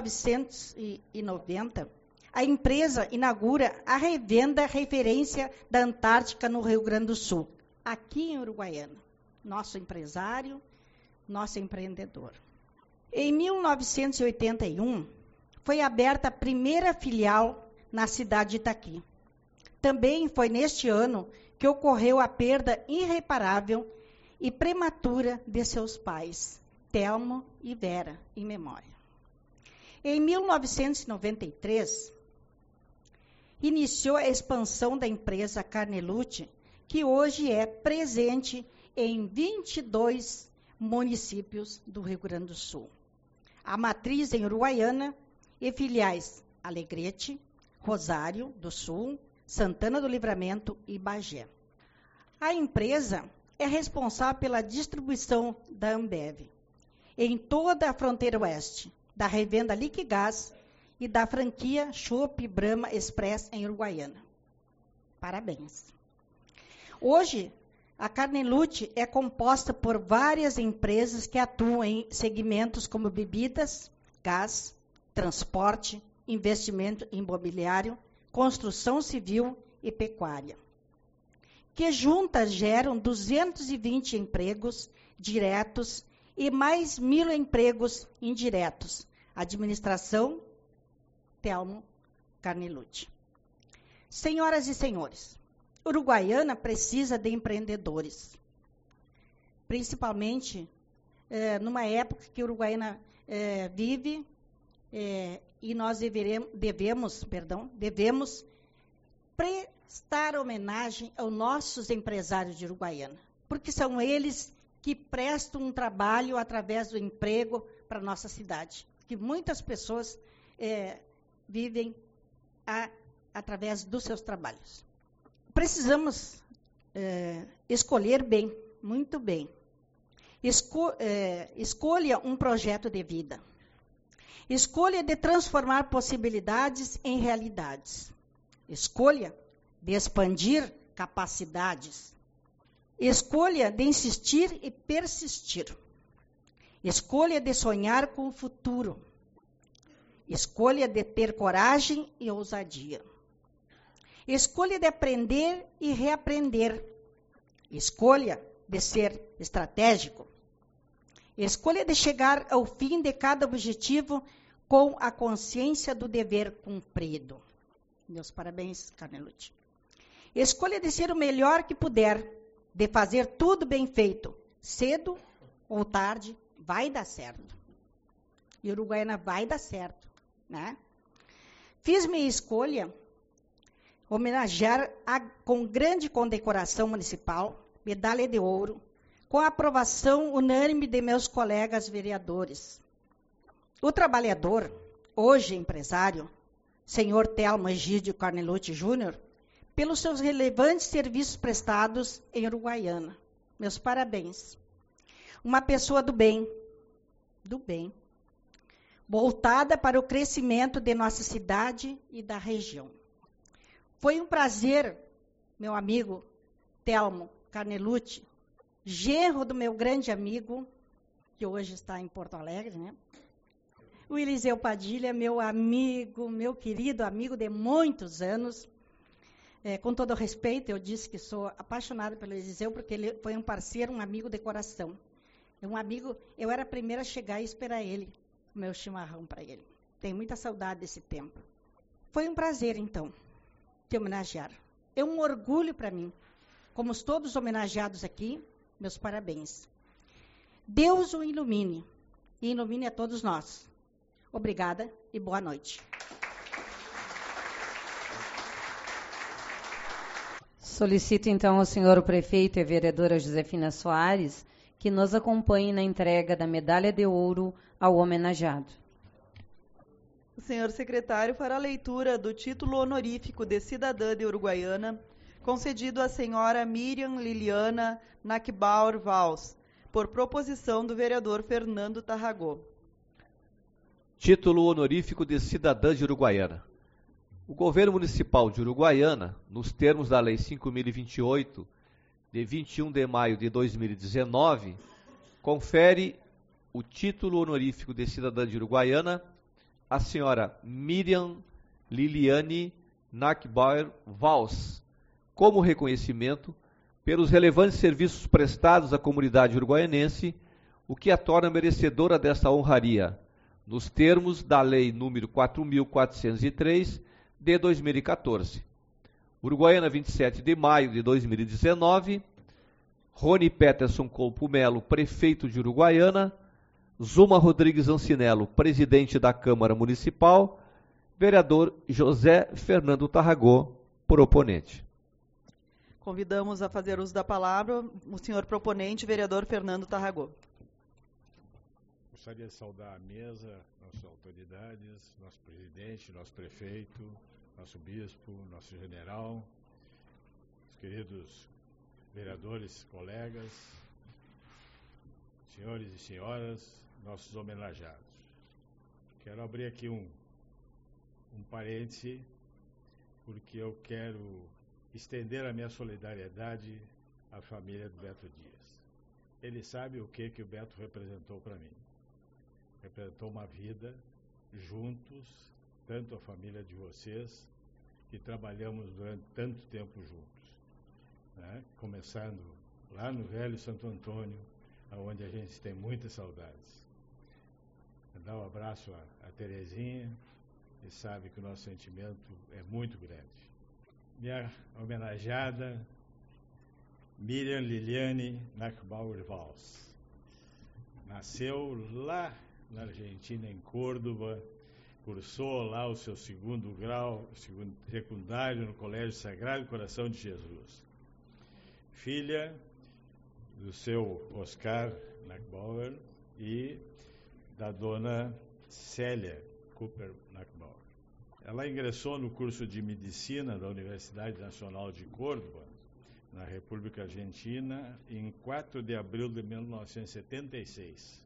1990, a empresa inaugura a revenda referência da Antártica no Rio Grande do Sul, aqui em Uruguaiana. Nosso empresário, nosso empreendedor. Em 1981, foi aberta a primeira filial na cidade de Itaqui. Também foi neste ano que ocorreu a perda irreparável e prematura de seus pais, Telmo e Vera, em memória. Em 1993, iniciou a expansão da empresa Carnelutti, que hoje é presente em 22 municípios do Rio Grande do Sul. A matriz em Uruguaiana e filiais Alegrete, Rosário do Sul, Santana do Livramento e Bagé. A empresa é responsável pela distribuição da Ambev em toda a fronteira oeste, da revenda Liquigás e da franquia Chopp Brahma Express em Uruguaiana. Parabéns. Hoje, a Carnelutti é composta por várias empresas que atuam em segmentos como bebidas, gás, transporte, investimento imobiliário, construção civil e pecuária, que juntas geram 220 empregos diretos e mais 1.000 empregos indiretos. Administração, Telmo Carnelutti. Senhoras e senhores, Uruguaiana precisa de empreendedores, principalmente numa época que Uruguaiana vive e nós devemos prestar homenagem aos nossos empresários de Uruguaiana, porque são eles que prestam um trabalho através do emprego para a nossa cidade, que muitas pessoas vivem através dos seus trabalhos. Precisamos escolher bem, muito bem. Escolha um projeto de vida. Escolha de transformar possibilidades em realidades. Escolha de expandir capacidades. Escolha de insistir e persistir. Escolha de sonhar com o futuro. Escolha de ter coragem e ousadia. Escolha de aprender e reaprender. Escolha de ser estratégico. Escolha de chegar ao fim de cada objetivo com a consciência do dever cumprido. Meus parabéns, Carnelucci. Escolha de ser o melhor que puder, de fazer tudo bem feito. Cedo ou tarde, vai dar certo. E Uruguaiana vai dar certo, né? Fiz minha escolha homenagear com grande condecoração municipal, medalha de ouro, com a aprovação unânime de meus colegas vereadores. O trabalhador, hoje empresário, senhor Telmo Egídio Carnelucci Júnior, pelos seus relevantes serviços prestados em Uruguaiana. Meus parabéns. Uma pessoa do bem, voltada para o crescimento de nossa cidade e da região. Foi um prazer, meu amigo Telmo Carnelucci, genro do meu grande amigo, que hoje está em Porto Alegre, né? O Eliseu Padilha, meu amigo, meu querido amigo de muitos anos. Com todo respeito, eu disse que sou apaixonada pelo Eliseu, porque ele foi um parceiro, um amigo de coração. Um amigo, eu era a primeira a chegar e esperar ele, o meu chimarrão para ele. Tenho muita saudade desse tempo. Foi um prazer, então, te homenagear. É um orgulho para mim. Como todos os homenageados aqui, meus parabéns. Deus o ilumine, e ilumine a todos nós. Obrigada e boa noite. Solicito, então, ao senhor o prefeito e a vereadora Josefina Soares que nos acompanhe na entrega da medalha de ouro ao homenageado. O senhor secretário fará a leitura do título honorífico de cidadã de Uruguaiana, concedido à senhora Miriam Liliana Nackbauer Valls, por proposição do vereador Fernando Tarragó. Título honorífico de cidadã de Uruguaiana. O governo municipal de Uruguaiana, nos termos da Lei 5.028, de 21 de maio de 2019, confere o título honorífico de cidadã de Uruguaiana à senhora Miriam Liliane Nackbauer Valls, como reconhecimento pelos relevantes serviços prestados à comunidade uruguaianense, o que a torna merecedora desta honraria, nos termos da Lei nº 4.403, de 2014. Uruguaiana, 27 de maio de 2019, Rony Peterson Colpo Melo, prefeito de Uruguaiana, Zuma Rodrigues Ancinello, presidente da Câmara Municipal, vereador José Fernando Tarragó, proponente. Convidamos a fazer uso da palavra o senhor proponente, vereador Fernando Tarragó. Gostaria de saudar a mesa, nossas autoridades, nosso presidente, nosso prefeito, nosso bispo, nosso general, os queridos vereadores, colegas, senhores e senhoras, nossos homenageados. Quero abrir aqui um parêntese, porque eu quero estender a minha solidariedade à família do Beto Dias. Ele sabe o que o Beto representou para mim. Representou uma vida juntos, tanto a família de vocês, que trabalhamos durante tanto tempo juntos, né? Começando lá no velho Santo Antônio, onde a gente tem muitas saudades. Dar um abraço a Terezinha, e sabe que o nosso sentimento é muito grande. Minha homenageada, Miriam Liliane Nackbauer Valls. Nasceu lá na Argentina, em Córdoba, cursou lá o seu segundo grau, secundário no Colégio Sagrado Coração de Jesus. Filha do seu Oscar Nackbauer e da dona Célia Cooper Nackbauer. Ela ingressou no curso de Medicina da Universidade Nacional de Córdoba, na República Argentina, em 4 de abril de 1976.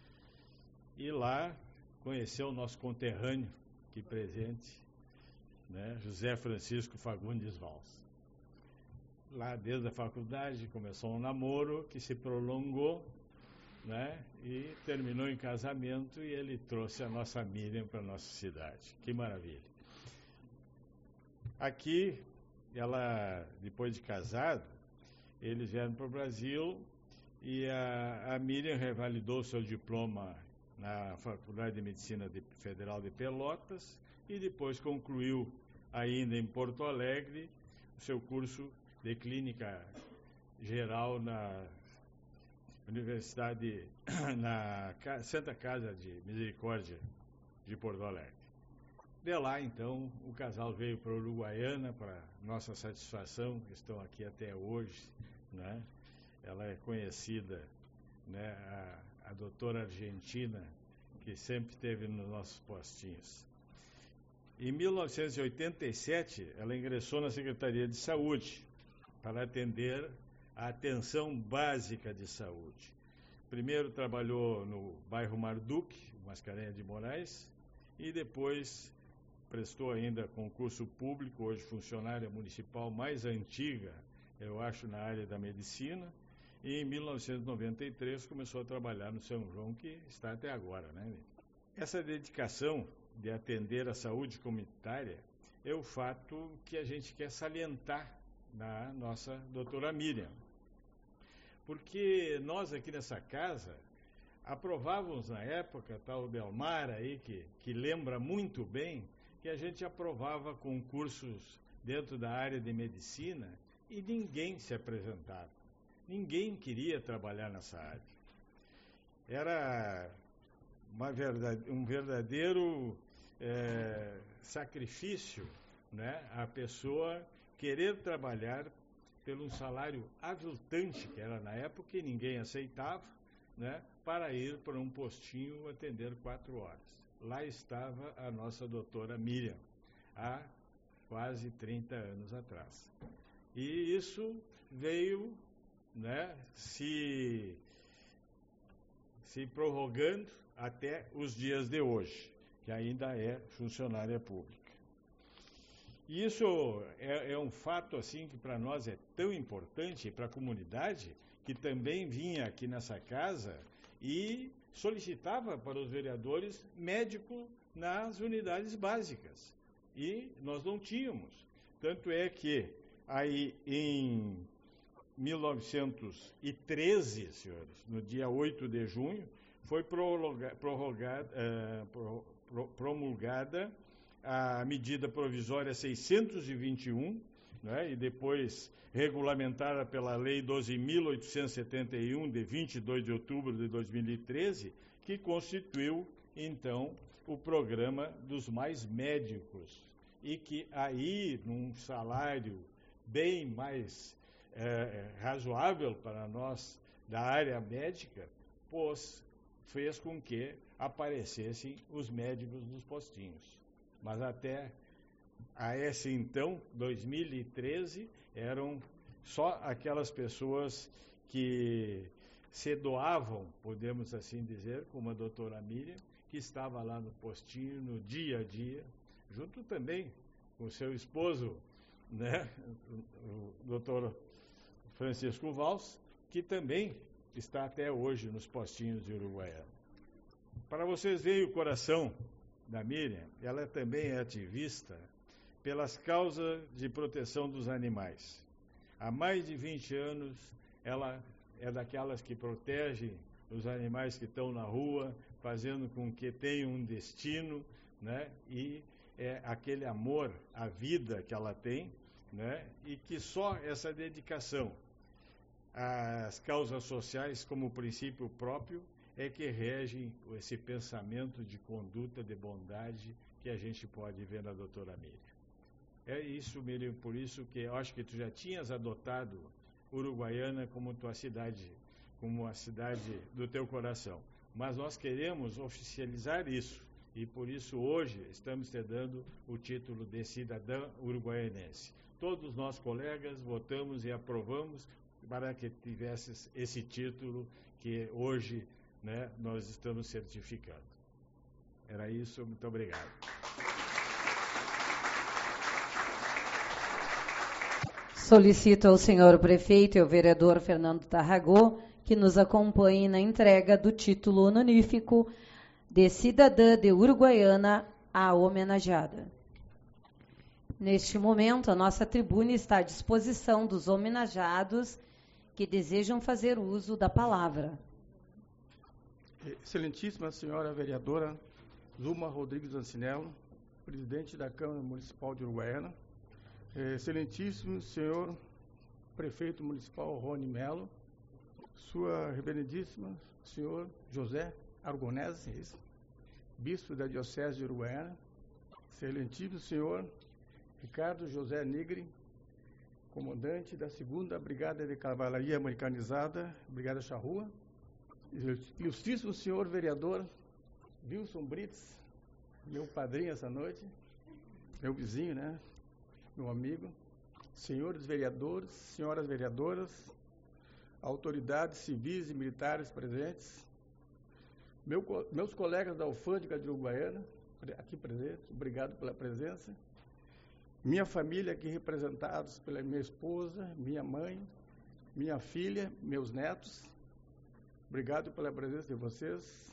E lá conheceu o nosso conterrâneo, aqui presente, né, José Francisco Fagundes Valls. lá desde a faculdade, começou um namoro que se prolongou, né, e terminou em casamento, e ele trouxe a nossa Miriam para a nossa cidade. Que maravilha. Aqui, ela, depois de casado, eles vieram para o Brasil, e a Miriam revalidou seu diploma na Faculdade de Medicina Federal de Pelotas, e depois concluiu ainda em Porto Alegre o seu curso de Clínica Geral na Universidade, na Santa Casa de Misericórdia de Porto Alegre. De lá, então, o casal veio para Uruguaiana, para nossa satisfação, estão aqui até hoje, né? Ela é conhecida, né, a doutora argentina, que sempre esteve nos nossos postinhos. Em 1987, ela ingressou na Secretaria de Saúde para atender a atenção básica de saúde. Primeiro trabalhou no bairro Marduk, Mascarenhas de Moraes, e depois prestou ainda concurso público, hoje funcionária municipal mais antiga, eu acho, na área da medicina, e em 1993 começou a trabalhar no São João, que está até agora, né? Essa dedicação de atender a saúde comunitária é o fato que a gente quer salientar na nossa doutora Miriam. Porque nós aqui nessa casa aprovávamos na época, tal Belmar aí, que lembra muito bem, que a gente aprovava concursos dentro da área de medicina e ninguém se apresentava. Ninguém queria trabalhar nessa área. Era um verdadeiro sacrifício, né? A pessoa querer trabalhar pelo um salário aviltante, que era na época, e ninguém aceitava, né? Para ir para um postinho atender 4 horas. Lá estava a nossa doutora Miriam, há quase 30 anos atrás. E isso veio, né, se prorrogando até os dias de hoje, que ainda é funcionária pública. E isso é um fato assim que para nós é tão importante, para a comunidade, que também vinha aqui nessa casa e solicitava para os vereadores médico nas unidades básicas. E nós não tínhamos. Tanto é que aí em 1913, senhores, no dia 8 de junho, foi promulgada a medida provisória 621, né, e depois regulamentada pela Lei 12.871, de 22 de outubro de 2013, que constituiu, então, o programa dos mais médicos, e que aí, num salário bem mais razoável para nós da área médica, fez com que aparecessem os médicos nos postinhos. Mas até a esse então, 2013, eram só aquelas pessoas que se doavam, podemos assim dizer, como a doutora Miriam, que estava lá no postinho, no dia a dia, junto também com o seu esposo, né, o doutor Francisco Valls, que também está até hoje nos postinhos de Uruguaiana. Para vocês verem o coração da Miriam, ela também é ativista pelas causas de proteção dos animais. Há mais de 20 anos, ela é daquelas que protege os animais que estão na rua, fazendo com que tenham um destino, né? E é aquele amor à vida que ela tem, né? E que só essa dedicação às causas sociais como princípio próprio é que regem esse pensamento de conduta, de bondade que a gente pode ver na doutora Miriam. É isso, Miriam, por isso que eu acho que tu já tinhas adotado Uruguaiana como tua cidade, como a cidade do teu coração. Mas nós queremos oficializar isso, e por isso hoje estamos te dando o título de cidadã uruguaianense. Todos nós colegas votamos e aprovamos para que tivesses esse título que hoje, né, nós estamos certificando. Era isso, muito obrigado. Solicito ao senhor prefeito e ao vereador Fernando Tarragó que nos acompanhe na entrega do título honorífico de cidadã de Uruguaiana à homenageada. Neste momento, a nossa tribuna está à disposição dos homenageados que desejam fazer uso da palavra. Excelentíssima senhora vereadora Zuma Rodrigues Ancinello, presidente da Câmara Municipal de Uruguaiana, excelentíssimo senhor prefeito municipal Rony Melo, sua reverendíssima senhor José Aragonés, bispo da Diocese de Uruguaiana, excelentíssimo senhor Ricardo José Nigri, comandante da 2ª Brigada de Cavalaria Americanizada, Brigada Charrua, ilustríssimo senhor vereador Wilson Brits, meu padrinho essa noite, meu vizinho, né? Meu amigo, senhores vereadores, senhoras vereadoras, autoridades civis e militares presentes, meus colegas da Alfândega de Uruguaiana, aqui presentes, obrigado pela presença, minha família aqui representados pela minha esposa, minha mãe, minha filha, meus netos, obrigado pela presença de vocês,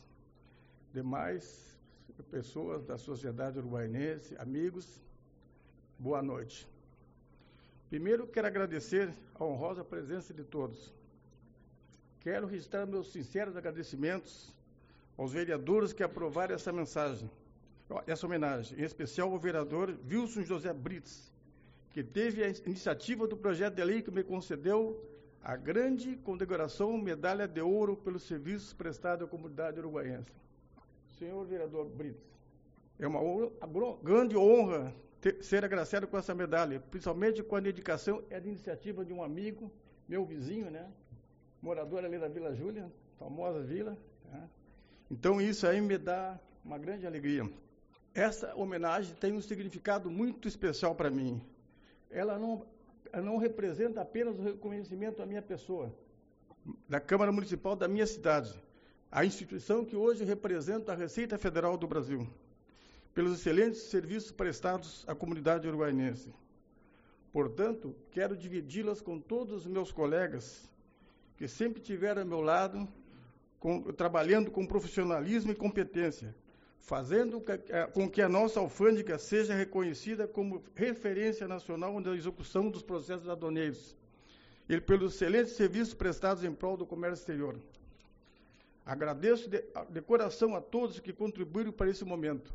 demais pessoas da sociedade uruguaianense, amigos, boa noite. Primeiro, quero agradecer a honrosa presença de todos. Quero registrar meus sinceros agradecimentos aos vereadores que aprovaram essa homenagem, em especial ao vereador Wilson José Brits, que teve a iniciativa do projeto de lei que me concedeu a grande condecoração Medalha de Ouro pelos serviços prestados à comunidade uruguaiense. Senhor vereador Brits, é uma grande honra ser agraciado com essa medalha, principalmente com a dedicação e a iniciativa de um amigo, meu vizinho, né? Morador ali da Vila Júlia, famosa vila. Né? Então, isso aí me dá uma grande alegria. Essa homenagem tem um significado muito especial para mim. Ela não representa apenas o reconhecimento à minha pessoa, da Câmara Municipal da minha cidade, a instituição que hoje representa a Receita Federal do Brasil, pelos excelentes serviços prestados à comunidade uruguaianense. Portanto, quero dividi-las com todos os meus colegas que sempre estiveram ao meu lado, trabalhando com profissionalismo e competência, fazendo com que a nossa alfândega seja reconhecida como referência nacional na execução dos processos aduaneiros e pelos excelentes serviços prestados em prol do comércio exterior. Agradeço de coração a todos que contribuíram para esse momento.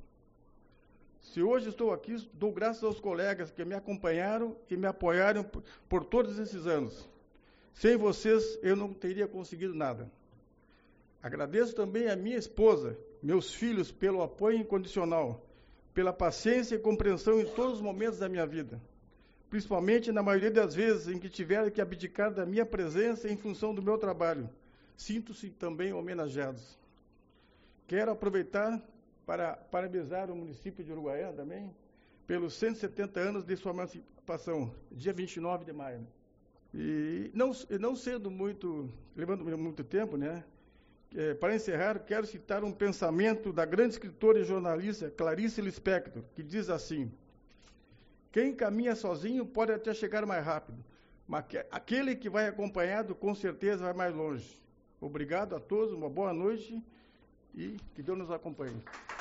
Se hoje estou aqui, dou graças aos colegas que me acompanharam e me apoiaram por todos esses anos. Sem vocês, eu não teria conseguido nada. Agradeço também a minha esposa, meus filhos, pelo apoio incondicional, pela paciência e compreensão em todos os momentos da minha vida, principalmente na maioria das vezes em que tiveram que abdicar da minha presença em função do meu trabalho. Sinto-se também homenageados. Quero aproveitar para parabenizar o município de Uruguaiana também, pelos 170 anos de sua emancipação, dia 29 de maio. E não sendo levando muito tempo, né? Para encerrar, quero citar um pensamento da grande escritora e jornalista Clarice Lispector, que diz assim: quem caminha sozinho pode até chegar mais rápido, mas aquele que vai acompanhado, com certeza, vai mais longe. Obrigado a todos, uma boa noite e que Deus nos acompanhe.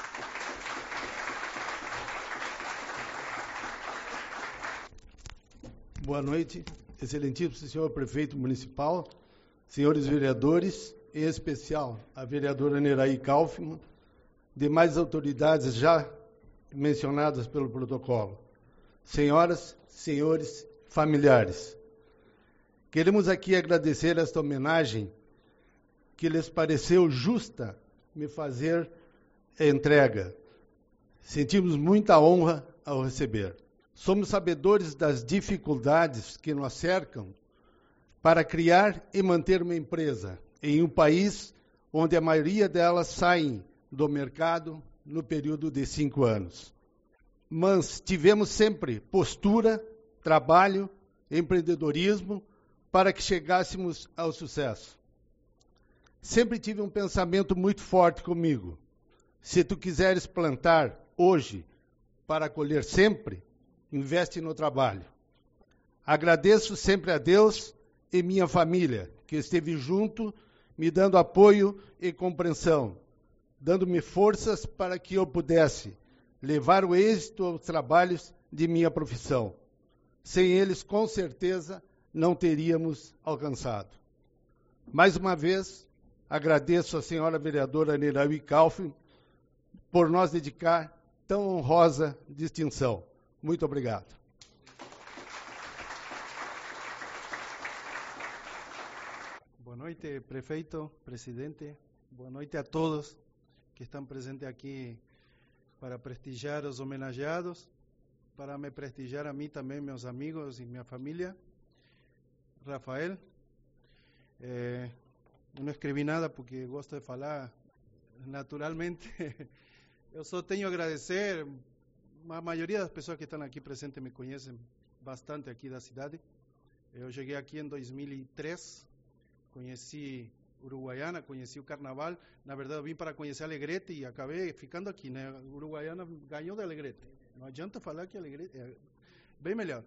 Boa noite, excelentíssimo senhor prefeito municipal, senhores vereadores, em especial a vereadora Neraí Kaufmann, demais autoridades já mencionadas pelo protocolo, senhoras, senhores, familiares. Queremos aqui agradecer esta homenagem que lhes pareceu justa me fazer a entrega. Sentimos muita honra ao receber. Somos sabedores das dificuldades que nos cercam para criar e manter uma empresa em um país onde a maioria delas saem do mercado no período de 5 anos. Mas tivemos sempre postura, trabalho, empreendedorismo para que chegássemos ao sucesso. Sempre tive um pensamento muito forte comigo. Se tu quiseres plantar hoje para colher sempre, investe no trabalho. Agradeço sempre a Deus e minha família, que esteve junto, me dando apoio e compreensão, dando-me forças para que eu pudesse levar o êxito aos trabalhos de minha profissão. Sem eles, com certeza, não teríamos alcançado. Mais uma vez, agradeço à senhora vereadora Neraí Kaufmann por nos dedicar tão honrosa distinção. Muito obrigado. Boa noite, prefeito, presidente. Boa noite a todos que estão presentes aqui para prestigiar os homenageados, para me prestigiar a mim também, meus amigos e minha família. Rafael, eu não escrevi nada porque gosto de falar naturalmente. Eu só tenho a agradecer. A maioria das pessoas que estão aqui presentes me conhecem bastante aqui da cidade. Eu cheguei aqui em 2003, conheci Uruguaiana, conheci o Carnaval. Na verdade, eu vim para conhecer Alegrete e acabei ficando aqui, né? Uruguaiana ganhou de Alegrete. Não adianta falar que Alegrete é bem melhor.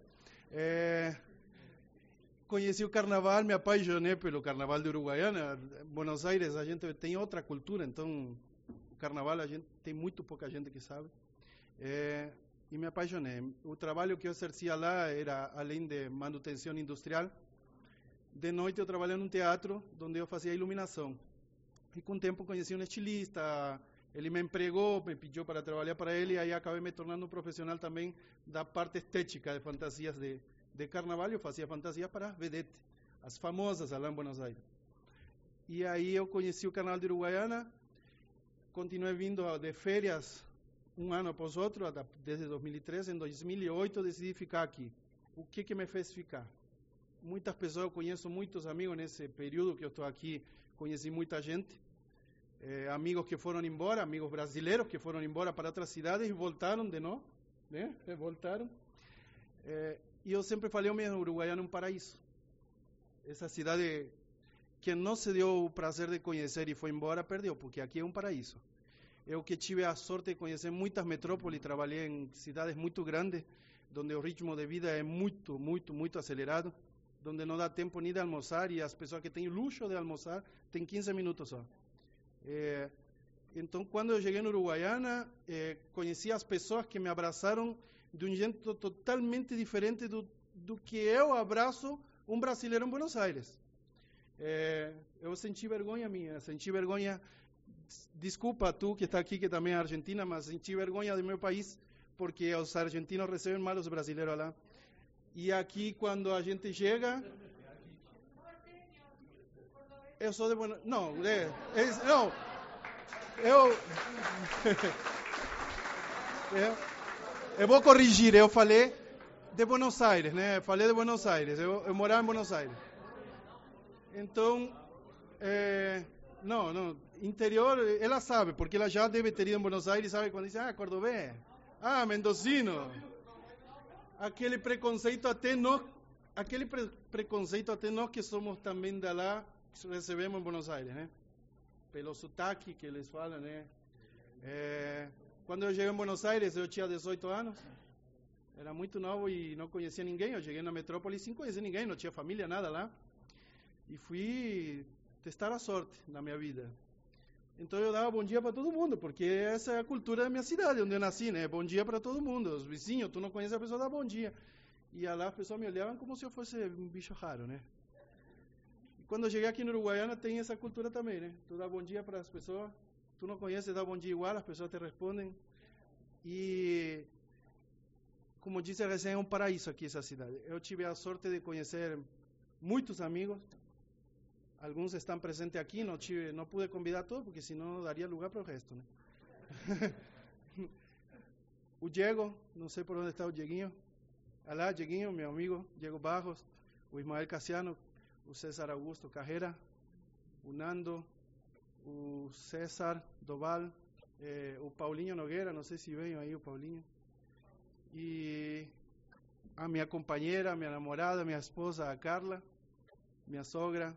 Conheci o Carnaval, me apaixonei pelo Carnaval de Uruguaiana. Buenos Aires, a gente tem outra cultura, então o Carnaval a gente tem muito pouca gente que sabe. E me apaixonei. O trabalho que eu exercia lá era, além de manutenção industrial, de noite eu trabalhei num teatro onde eu fazia iluminação. E com o tempo conheci um estilista, ele me empregou, me pediu para trabalhar para ele, e aí acabei me tornando um profissional também da parte estética de fantasias de carnaval. Eu fazia fantasias para vedette, as famosas lá em Buenos Aires. E aí eu conheci o Carnaval de Uruguaiana, continuei vindo de férias um ano após outro, desde 2013. Em 2008 decidi ficar aqui. O que me fez ficar? Muitas pessoas, eu conheço muitos amigos nesse período que eu estou aqui, conheci muita gente, amigos que foram embora, amigos brasileiros que foram embora para outras cidades e voltaram de novo, né? Voltaram. E eu sempre falei, o meu Uruguaiana é um paraíso. Essa cidade, quem não se deu o prazer de conhecer e foi embora, perdeu, porque aqui é um paraíso. Eu que tive a sorte de conhecer muitas metrópoles, trabalhei em cidades muito grandes, onde o ritmo de vida é muito, muito, muito acelerado, onde não dá tempo nem de almoçar, e as pessoas que têm luxo de almoçar têm 15 minutos só. Então, quando eu cheguei no Uruguaiana, conheci as pessoas que me abraçaram de um jeito totalmente diferente do que eu abraço um brasileiro em Buenos Aires. Eu senti vergonha minha, senti vergonha, desculpa tu que está aqui, que também é argentina, mas senti vergonha do meu país, porque os argentinos recebem mal os brasileiros lá. E aqui, quando a gente chega... Eu sou de Buenos Aires. Não, não. Eu vou corrigir, eu falei de Buenos Aires, né? Falei de Buenos Aires, eu morava em Buenos Aires. Então, não, interior, ela sabe, porque ela já deve ter ido em Buenos Aires, sabe quando diz, cordobés, mendocino. Aquele preconceito até nós que somos também de lá, recebemos em Buenos Aires, né? Pelo sotaque que eles falam, né? Quando eu cheguei em Buenos Aires, eu tinha 18 anos, era muito novo e não conhecia ninguém. Eu cheguei na metrópole sem conhecer ninguém, não tinha família, nada lá. E fui testar a sorte na minha vida. Então eu dava bom dia para todo mundo, porque essa é a cultura da minha cidade, onde eu nasci, né? Bom dia para todo mundo. Os vizinhos, tu não conhece a pessoa, dá bom dia. E lá as pessoas me olhavam como se eu fosse um bicho raro, né? E quando eu cheguei aqui no Uruguaiana, tem essa cultura também, né? Tu dá bom dia para as pessoas, tu não conheces, dá bom dia igual, as pessoas te respondem. E, como disse recém, é um paraíso aqui essa cidade. Eu tive a sorte de conhecer muitos amigos. Alguns estão presentes aqui, não pude convidar todos, porque senão daria lugar para o resto, né? O Diego, não sei por onde está o Dieguinho. Olá, Dieguinho, meu amigo, Diego Barros, o Ismael Cassiano, o César Augusto Carreira, o Nando, o César Doval, o Paulinho Nogueira, não sei se veio aí o Paulinho, e a minha companheira, minha namorada, minha esposa, a Carla, minha sogra.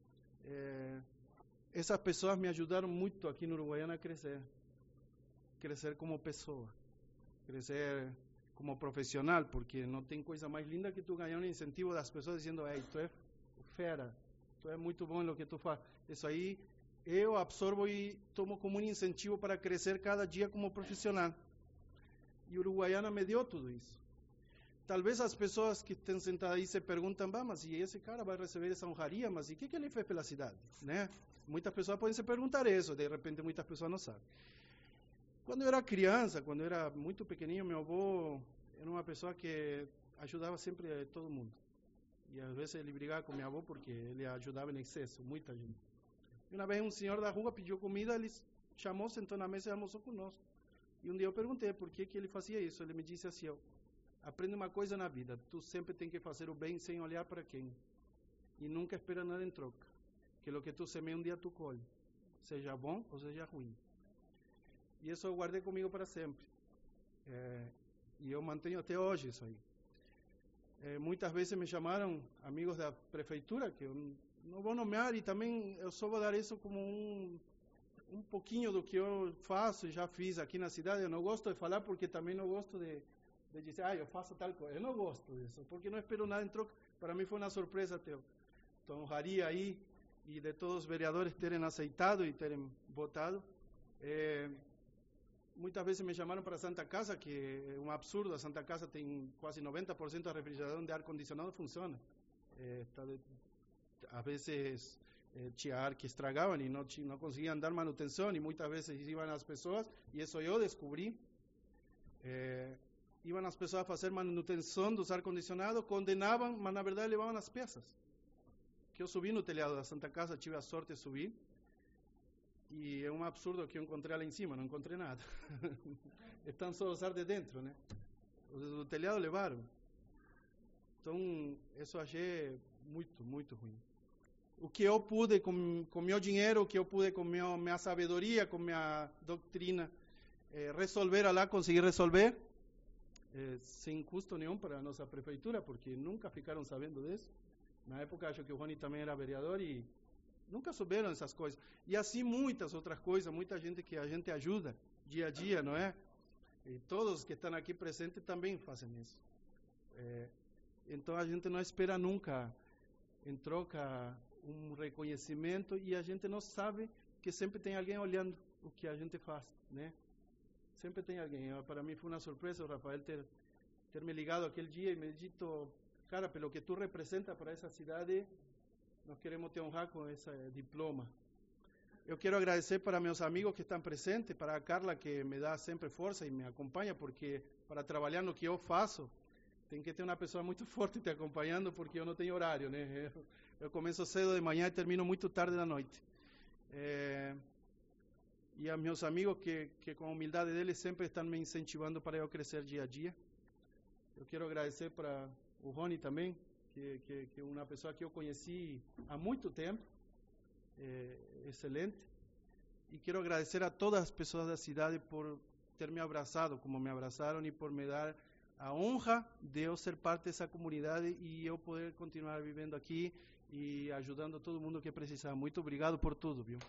Essas pessoas me ajudaram muito aqui no Uruguaiana a crescer como pessoa, crescer como profissional, porque não tem coisa mais linda que tu ganhar um incentivo das pessoas dizendo, ei, tu é fera, tu é muito bom no que tu faz. Isso aí eu absorvo e tomo como um incentivo para crescer cada dia como profissional. E Uruguaiana me deu tudo isso. Talvez as pessoas que estão sentadas aí se perguntam, mas e esse cara vai receber essa honraria, mas e o que ele fez pela cidade? Né? Muitas pessoas podem se perguntar isso, de repente muitas pessoas não sabem. Quando eu era criança, quando eu era muito pequenininho, meu avô era uma pessoa que ajudava sempre todo mundo. E às vezes ele brigava com meu avô porque ele ajudava em excesso, muita gente. E uma vez um senhor da rua pediu comida, ele chamou, sentou na mesa e almoçou conosco. E um dia eu perguntei por que ele fazia isso. Ele me disse assim, aprende uma coisa na vida, tu sempre tem que fazer o bem sem olhar para quem. E nunca espera nada em troca. Que o que tu semeia um dia tu colhe. Seja bom ou seja ruim. E isso eu guardei comigo para sempre. E eu mantenho até hoje isso aí. Muitas vezes me chamaram amigos da prefeitura, que eu não vou nomear, e também eu só vou dar isso como um pouquinho do que eu faço e já fiz aqui na cidade. Eu não gosto de falar porque também não gosto de dizer, eu faço tal coisa. Eu não gosto disso, porque não espero nada em troca. Para mim foi uma surpresa até. Então, honraria aí, e de todos os vereadores terem aceitado e terem votado. Muitas vezes me chamaram para a Santa Casa, que é um absurdo. A Santa Casa tem quase 90% da refrigeração de ar-condicionado funciona. Às vezes tinha ar que estragavam e não conseguiam dar manutenção, e muitas vezes iam as pessoas, e isso eu descobri, iam as pessoas a fazer manutenção dos ar-condicionados, condenavam, mas na verdade levavam as peças. Que eu subi no telhado da Santa Casa, tive a sorte de subir, e é um absurdo que eu encontrei lá em cima, não encontrei nada. Estão só os ar de dentro, né? Os do telhado levaram. Então, isso eu achei muito, muito ruim. O que eu pude com meu dinheiro, o que eu pude com minha sabedoria, com minha doutrina, resolver lá, conseguir resolver, sem custo nenhum para a nossa prefeitura, porque nunca ficaram sabendo disso. Na época, acho que o Rony também era vereador e nunca souberam essas coisas. E assim muitas outras coisas, muita gente que a gente ajuda dia a dia, não é? E todos que estão aqui presentes também fazem isso. Então a gente não espera nunca em troca um reconhecimento, e a gente não sabe que sempre tem alguém olhando o que a gente faz, né? Sempre tem alguém. Para mim foi uma surpresa o Rafael ter me ligado aquele dia e me dito, cara, pelo que tu representa para essa cidade, nós queremos te honrar com esse diploma. Eu quero agradecer para meus amigos que estão presentes, para a Carla, que me dá sempre força e me acompanha, porque para trabalhar no que eu faço, tem que ter uma pessoa muito forte te acompanhando, porque eu não tenho horário, né? Eu começo cedo de manhã e termino muito tarde da noite. E a meus amigos que com a humildade deles sempre estão me incentivando para eu crescer dia a dia. Eu quero agradecer para o Rony também, que é uma pessoa que eu conheci há muito tempo, excelente. E quero agradecer a todas as pessoas da cidade por ter me abraçado como me abraçaram e por me dar a honra de eu ser parte dessa comunidade e eu poder continuar vivendo aqui e ajudando todo mundo que precisar. Muito obrigado por tudo, viu?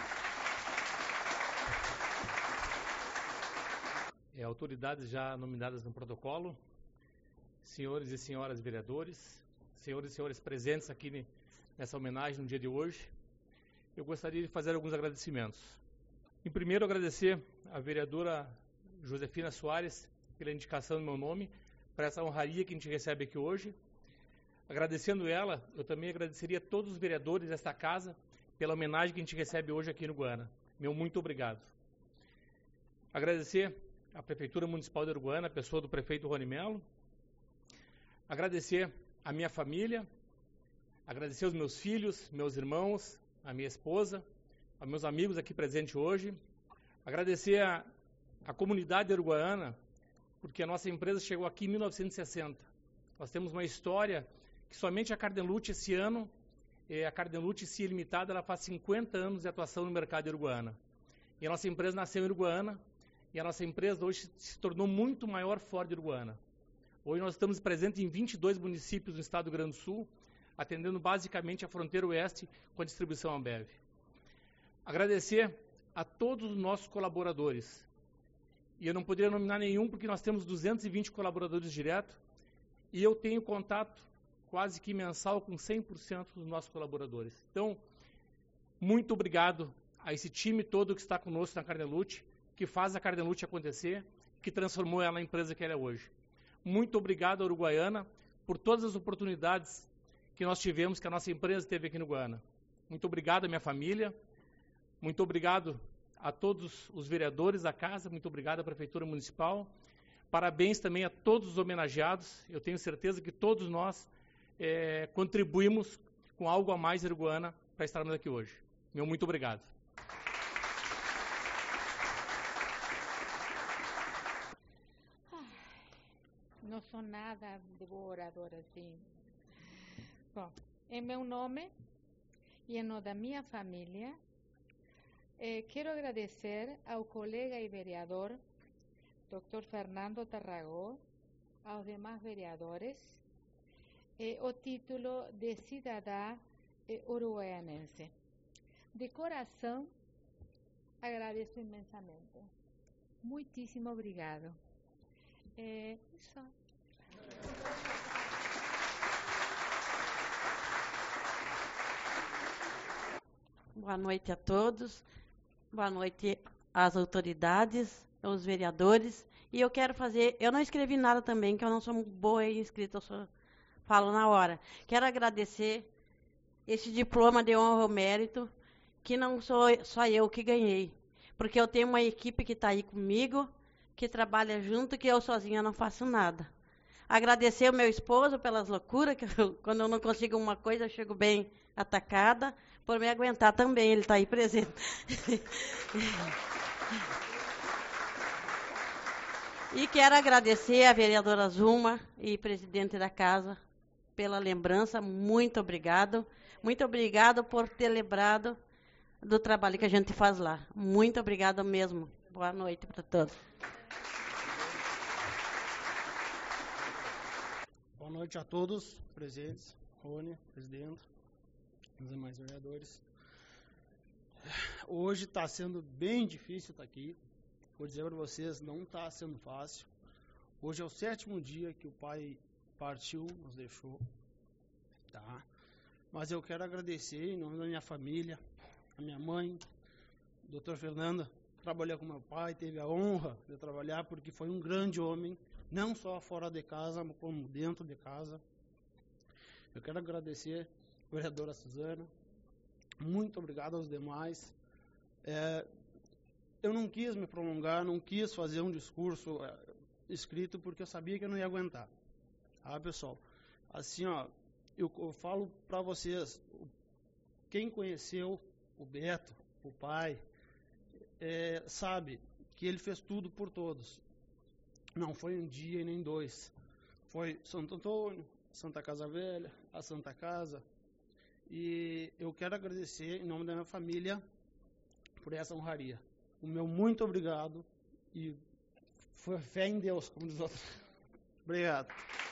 Autoridades já nominadas no protocolo, senhores e senhoras vereadores, senhores e senhores presentes aqui nessa homenagem no dia de hoje, eu gostaria de fazer alguns agradecimentos. Em primeiro, agradecer a vereadora Josefina Soares pela indicação do meu nome para essa honraria que a gente recebe aqui hoje. Agradecendo ela, eu também agradeceria a todos os vereadores desta casa pela homenagem que a gente recebe hoje aqui no Uruguaiana. Meu muito obrigado. Agradecer à Prefeitura Municipal de Uruguaiana, a pessoa do prefeito Rony Melo. Agradecer a minha família, agradecer aos meus filhos, meus irmãos, a minha esposa, aos meus amigos aqui presentes hoje. Agradecer a comunidade uruguaiana, porque a nossa empresa chegou aqui em 1960. Nós temos uma história que somente a Cardenlute esse ano, a Cardenlute Cia Limitada, ela faz 50 anos de atuação no mercado de Uruguaiana. E a nossa empresa nasceu em Uruguaiana, e a nossa empresa hoje se tornou muito maior fora de Uruguaiana. Hoje nós estamos presentes em 22 municípios do estado do Rio Grande do Sul, atendendo basicamente a fronteira oeste com a distribuição Ambev. Agradecer a todos os nossos colaboradores e eu não poderia nominar nenhum porque nós temos 220 colaboradores diretos e eu tenho contato quase que mensal com 100% dos nossos colaboradores. Então, muito obrigado a esse time todo que está conosco na Carnelute, que faz a Carnelute acontecer, que transformou ela na empresa que ela é hoje. Muito obrigado à Uruguaiana por todas as oportunidades que nós tivemos, que a nossa empresa teve aqui no Guaiana. Muito obrigado à minha família, muito obrigado a todos os vereadores da casa, muito obrigado à Prefeitura Municipal. Parabéns também a todos os homenageados. Eu tenho certeza que todos nós contribuímos com algo a mais Uruguaiana para estarmos aqui hoje. Meu muito obrigado. Não sou nada de boa oradora assim. Bom, em meu nome e em nome da minha família, quero agradecer ao colega e vereador Dr. Fernando Tarragó, aos demais vereadores, o título de cidadã uruguaianense. De coração, agradeço imensamente. Muitíssimo obrigado. Só. Boa noite a todos. Boa noite às autoridades, aos vereadores. E eu quero fazer... Eu não escrevi nada também, que eu não sou boa em escrita, eu só falo na hora. Quero agradecer esse diploma de honra ao mérito, que não sou só eu que ganhei. Porque eu tenho uma equipe que está aí comigo, que trabalha junto, que eu sozinha não faço nada. Agradecer ao meu esposo pelas loucuras, que quando eu não consigo uma coisa, eu chego bem atacada, por me aguentar também, ele está aí presente. E quero agradecer à vereadora Zuma e presidente da casa pela lembrança, muito obrigado. Muito obrigado por ter lembrado do trabalho que a gente faz lá. Muito obrigado mesmo. Boa noite para todos. Boa noite a todos presentes, Rony, presidente, os demais vereadores. Hoje está sendo bem difícil estar aqui. Vou dizer para vocês, não está sendo fácil. Hoje é o 7º dia que o pai partiu, nos deixou. Tá? Mas eu quero agradecer em nome da minha família, a minha mãe, doutor Fernanda, trabalhou com meu pai, teve a honra de trabalhar porque foi um grande homem, não só fora de casa, mas como dentro de casa. Eu quero agradecer a vereadora Suzana, muito obrigado aos demais. Eu não quis me prolongar, não quis fazer um discurso escrito, porque eu sabia que eu não ia aguentar. Ah, pessoal, assim, ó, eu falo para vocês, quem conheceu o Beto, o pai, sabe que ele fez tudo por todos. Não foi um dia e nem dois. Foi Santo Antônio, Santa Casa Velha, a Santa Casa. E eu quero agradecer, em nome da minha família, por essa honraria. O meu muito obrigado e foi fé em Deus, como diz outros. Obrigado.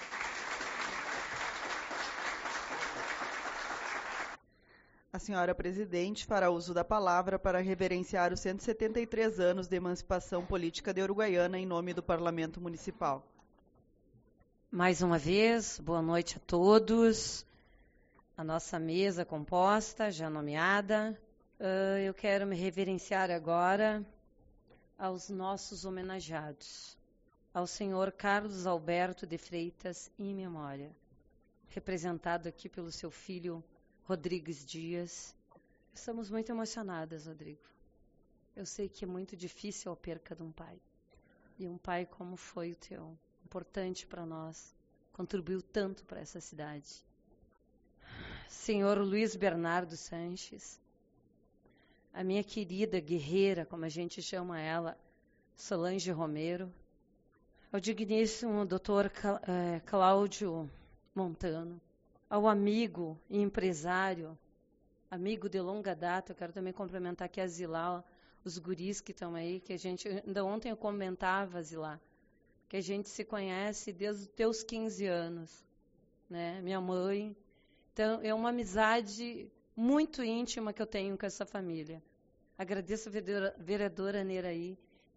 A senhora presidente fará uso da palavra para reverenciar os 173 anos de emancipação política de Uruguaiana em nome do Parlamento Municipal. Mais uma vez, boa noite a todos. A nossa mesa composta, já nomeada. Eu quero me reverenciar agora aos nossos homenageados. Ao senhor Carlos Alberto de Freitas, em memória, representado aqui pelo seu filho Rodrigues Dias. Estamos muito emocionadas, Rodrigo. Eu sei que é muito difícil a perca de um pai. E um pai como foi o teu, importante para nós, contribuiu tanto para essa cidade. Senhor Luiz Bernardo Sanches, a minha querida guerreira, como a gente chama ela, Solange Romero, ao digníssimo Dr. Cláudio Montano, ao amigo e empresário, amigo de longa data, eu quero também complementar aqui a Zilá, os guris que estão aí, que a gente, ainda ontem eu comentava, Zilá, que a gente se conhece desde os teus 15 anos, né? Minha mãe. Então, é uma amizade muito íntima que eu tenho com essa família. Agradeço a vereadora Neraí,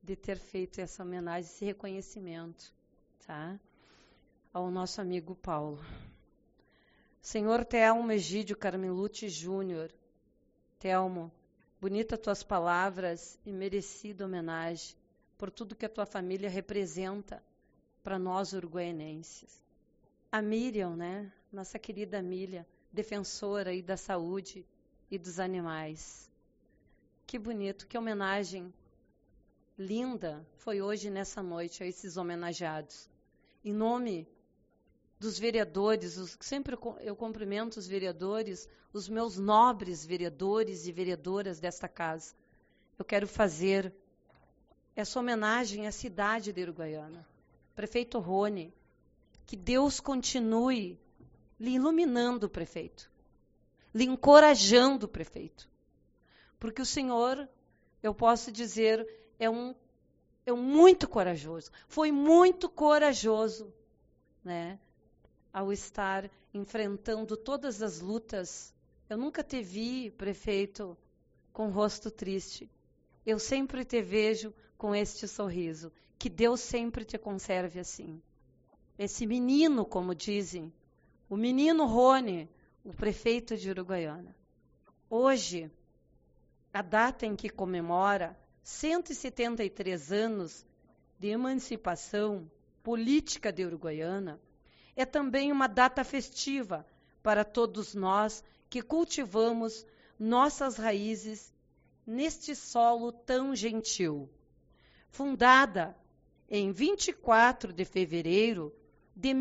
de ter feito essa homenagem, esse reconhecimento, tá? Ao nosso amigo Paulo. Senhor Telmo Egídio Carmelucci Júnior, Telmo, bonita tuas palavras e merecida homenagem por tudo que a tua família representa para nós uruguaianenses. A Miriam, né? Nossa querida Miriam, defensora aí da saúde e dos animais. Que bonito, que homenagem linda foi hoje, nessa noite, a esses homenageados. Em nome dos vereadores, sempre eu cumprimento os vereadores, os meus nobres vereadores e vereadoras desta casa. Eu quero fazer essa homenagem à cidade de Uruguaiana. Prefeito Rony, que Deus continue lhe iluminando, prefeito, lhe encorajando, prefeito. Porque o senhor, eu posso dizer, é muito corajoso. Foi muito corajoso, né? Ao estar enfrentando todas as lutas. Eu nunca te vi, prefeito, com o rosto triste. Eu sempre te vejo com este sorriso. Que Deus sempre te conserve assim. Esse menino, como dizem, o menino Rony, o prefeito de Uruguaiana. Hoje, a data em que comemora 173 anos de emancipação política de Uruguaiana, é também uma data festiva para todos nós que cultivamos nossas raízes neste solo tão gentil. Fundada em 24 de fevereiro de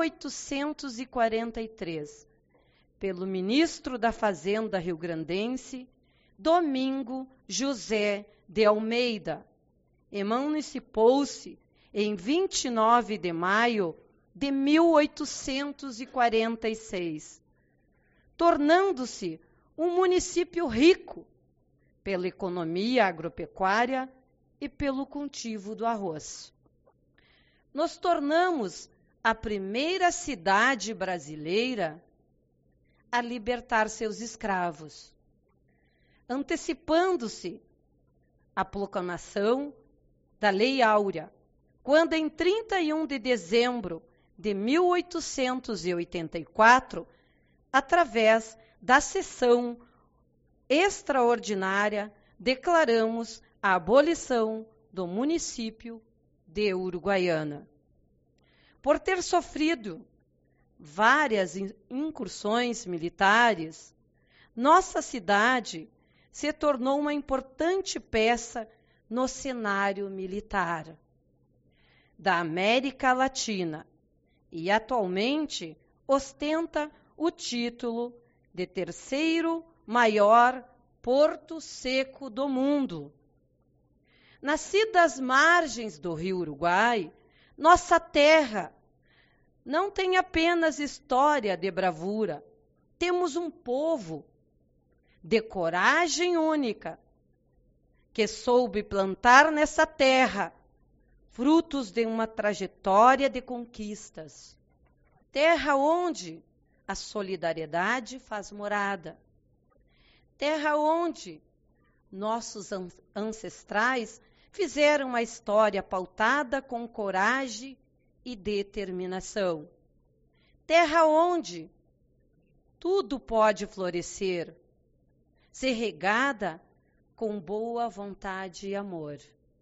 1843, pelo ministro da Fazenda rio-grandense, Domingo José de Almeida, emancipou-se em 29 de maio de 1846, tornando-se um município rico pela economia agropecuária e pelo cultivo do arroz. Nos tornamos a primeira cidade brasileira a libertar seus escravos, antecipando-se à proclamação da Lei Áurea, quando em 31 de dezembro de 1884, através da sessão extraordinária, declaramos a abolição do município de Uruguaiana. Por ter sofrido várias incursões militares, nossa cidade se tornou uma importante peça no cenário militar da América Latina e atualmente ostenta o título de terceiro maior porto seco do mundo. Nascida às margens do rio Uruguai, nossa terra não tem apenas história de bravura, temos um povo de coragem única, que soube plantar nessa terra frutos de uma trajetória de conquistas. Terra onde a solidariedade faz morada. Terra onde nossos ancestrais fizeram uma história pautada com coragem e determinação. Terra onde tudo pode florescer, ser regada com boa vontade e amor.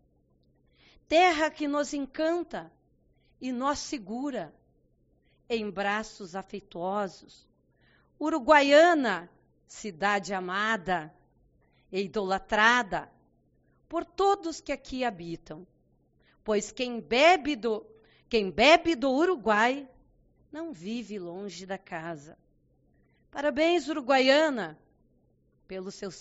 Terra que nos encanta e nos segura em braços afetuosos. Uruguaiana, cidade amada e idolatrada por todos que aqui habitam, pois quem bebe do Uruguai não vive longe da casa. Parabéns, Uruguaiana, pelos seus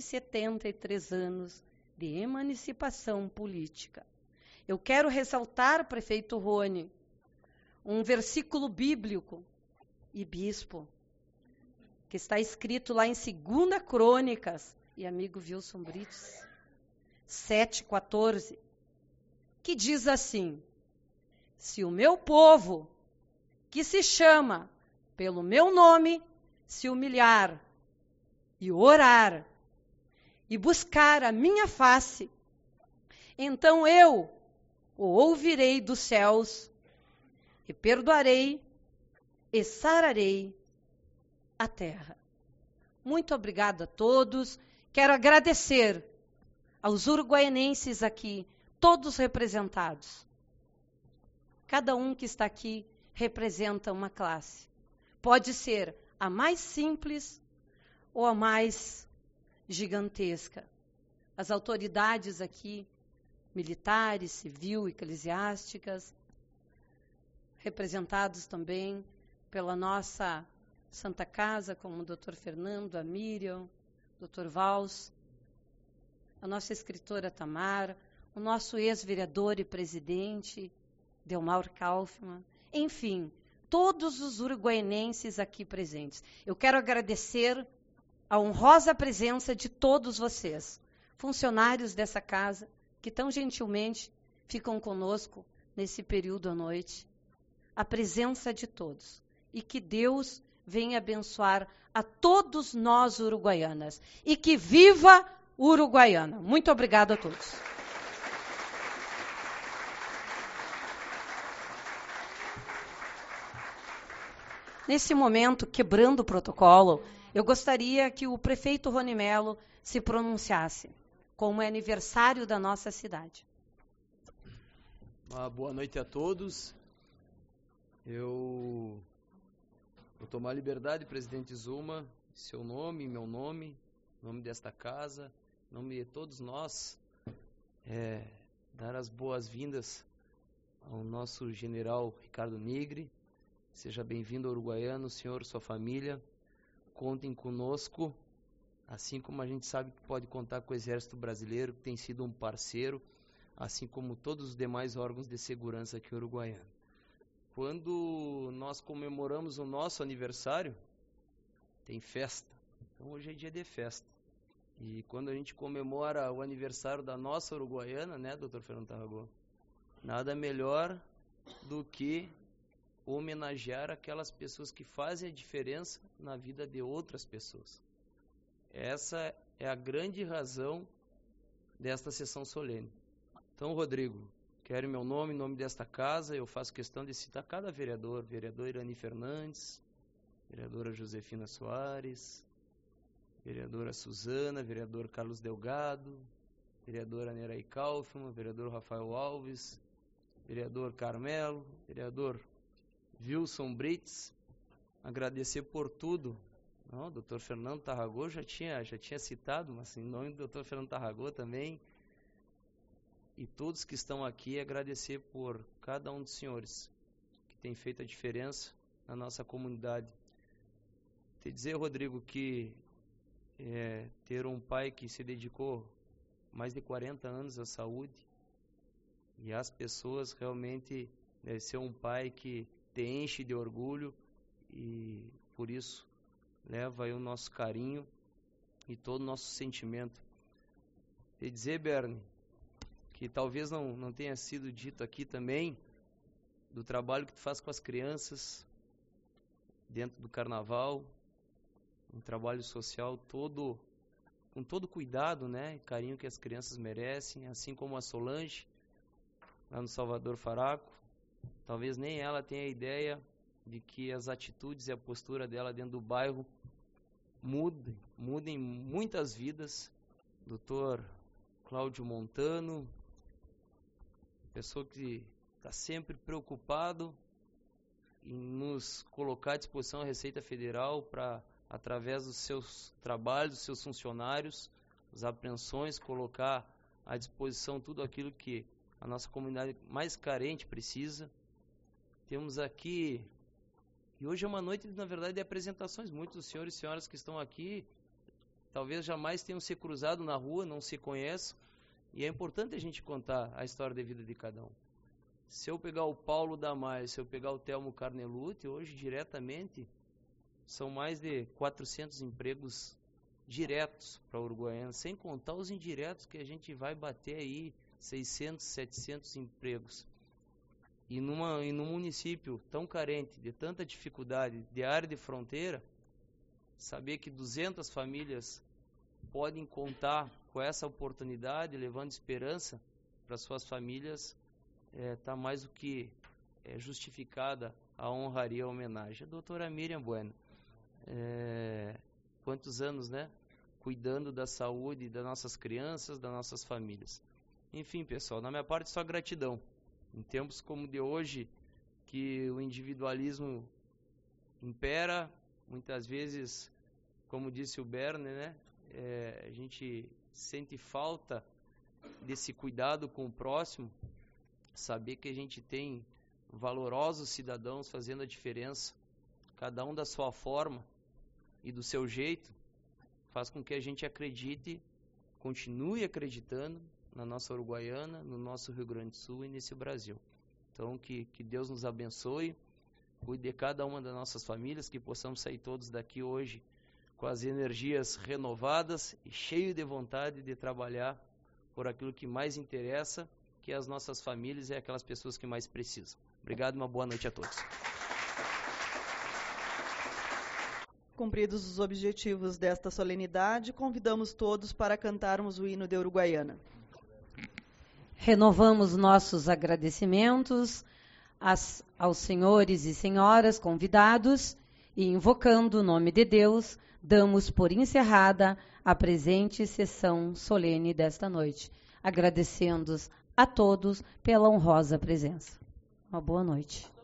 173 anos de emancipação política. Eu quero ressaltar, prefeito Rony, um versículo bíblico e bispo, que está escrito lá em 2 Crônicas, e amigo Wilson Brites, 7:14, que diz assim: se o meu povo, que se chama pelo meu nome, se humilhar e orar e buscar a minha face Então eu o ouvirei dos céus, e perdoarei, e sararei a terra. Muito obrigada a todos. Quero agradecer aos uruguaianenses aqui, todos representados. Cada um que está aqui representa uma classe. Pode ser a mais simples ou a mais gigantesca. As autoridades aqui, militares, civil, eclesiásticas, representados também pela nossa Santa Casa, como o Dr. Fernando, a Miriam, o Dr. Vals, a nossa escritora Tamara, o nosso ex-vereador e presidente, Delmar Kaufmann, enfim, todos os uruguaianenses aqui presentes. Eu quero agradecer a honrosa presença de todos vocês, funcionários dessa casa, que tão gentilmente ficam conosco nesse período à noite. A presença de todos. E que Deus venha abençoar a todos nós uruguaianas. E que viva Uruguaiana. Muito obrigada a todos. Nesse momento, quebrando o protocolo, eu gostaria que o prefeito Rony Mello se pronunciasse, como é aniversário da nossa cidade. Uma boa noite a todos. Eu vou tomar liberdade, presidente Zuma, seu nome, meu nome, nome desta casa, nome de todos nós, dar as boas-vindas ao nosso general Ricardo Nigri. Seja bem-vindo ao Uruguaiano, senhor, sua família. Contem conosco, assim como a gente sabe que pode contar com o Exército Brasileiro, que tem sido um parceiro, assim como todos os demais órgãos de segurança aqui uruguaiano. Quando nós comemoramos o nosso aniversário, tem festa. Então hoje é dia de festa. E quando a gente comemora o aniversário da nossa Uruguaiana, né, Dr. Fernando Tarragó? Nada melhor do que homenagear aquelas pessoas que fazem a diferença na vida de outras pessoas. Essa é a grande razão desta sessão solene. Então, Rodrigo, quero meu nome, em nome desta casa, eu faço questão de citar cada vereador, vereador Irani Fernandes, vereadora Josefina Soares, vereadora Suzana, vereador Carlos Delgado, vereadora Nerai Kaufmann, vereador Rafael Alves, vereador Carmelo, vereador Wilson Brits, agradecer por tudo. Não, o Dr. Fernando Tarragó já tinha citado, mas em nome do Dr. Fernando Tarragó também, e todos que estão aqui, agradecer por cada um dos senhores que tem feito a diferença na nossa comunidade. Te dizer, Rodrigo, que ter um pai que se dedicou mais de 40 anos à saúde e às pessoas, realmente deve ser um pai que te enche de orgulho e por isso leva aí o nosso carinho e todo o nosso sentimento. Te dizer, Bernie, que talvez não tenha sido dito aqui também, do trabalho que tu faz com as crianças dentro do carnaval, um trabalho social com todo cuidado, né, e carinho que as crianças merecem, assim como a Solange, lá no Salvador Faraco. Talvez nem ela tenha ideia de que as atitudes e a postura dela dentro do bairro mudem muitas vidas. Doutor Cláudio Montano, pessoa que está sempre preocupado em nos colocar à disposição a Receita Federal para, através dos seus trabalhos, dos seus funcionários, as apreensões, colocar à disposição tudo aquilo que a nossa comunidade mais carente precisa. Temos aqui, e hoje é uma noite, na verdade, de apresentações. Muitos dos senhores e senhoras que estão aqui, talvez jamais tenham se cruzado na rua, não se conheçam, e é importante a gente contar a história de vida de cada um. Se eu pegar o Paulo Damai, se eu pegar o Telmo Carneluti, hoje, diretamente, são mais de 400 empregos diretos para a Uruguaiana, sem contar os indiretos que a gente vai bater aí, 600, 700 empregos. E num município tão carente, de tanta dificuldade, de área de fronteira, saber que 200 famílias podem contar com essa oportunidade, levando esperança para suas famílias, está mais do que justificada a honraria e a homenagem. A doutora Miriam Bueno, quantos anos, né? Cuidando da saúde das nossas crianças, das nossas famílias. Enfim, pessoal, na minha parte só gratidão. Em tempos como de hoje, que o individualismo impera, muitas vezes, como disse o Berner, né? A gente sente falta desse cuidado com o próximo, saber que a gente tem valorosos cidadãos fazendo a diferença, cada um da sua forma e do seu jeito, faz com que a gente acredite, continue acreditando na nossa Uruguaiana, no nosso Rio Grande do Sul e nesse Brasil. Então, que Deus nos abençoe, cuide de cada uma das nossas famílias, que possamos sair todos daqui hoje com as energias renovadas e cheio de vontade de trabalhar por aquilo que mais interessa, que é as nossas famílias e aquelas pessoas que mais precisam. Obrigado e uma boa noite a todos. Cumpridos os objetivos desta solenidade, convidamos todos para cantarmos o hino de Uruguaiana. Renovamos nossos agradecimentos aos senhores e senhoras convidados e, invocando o nome de Deus, damos por encerrada a presente sessão solene desta noite, agradecendo a todos pela honrosa presença. Uma boa noite.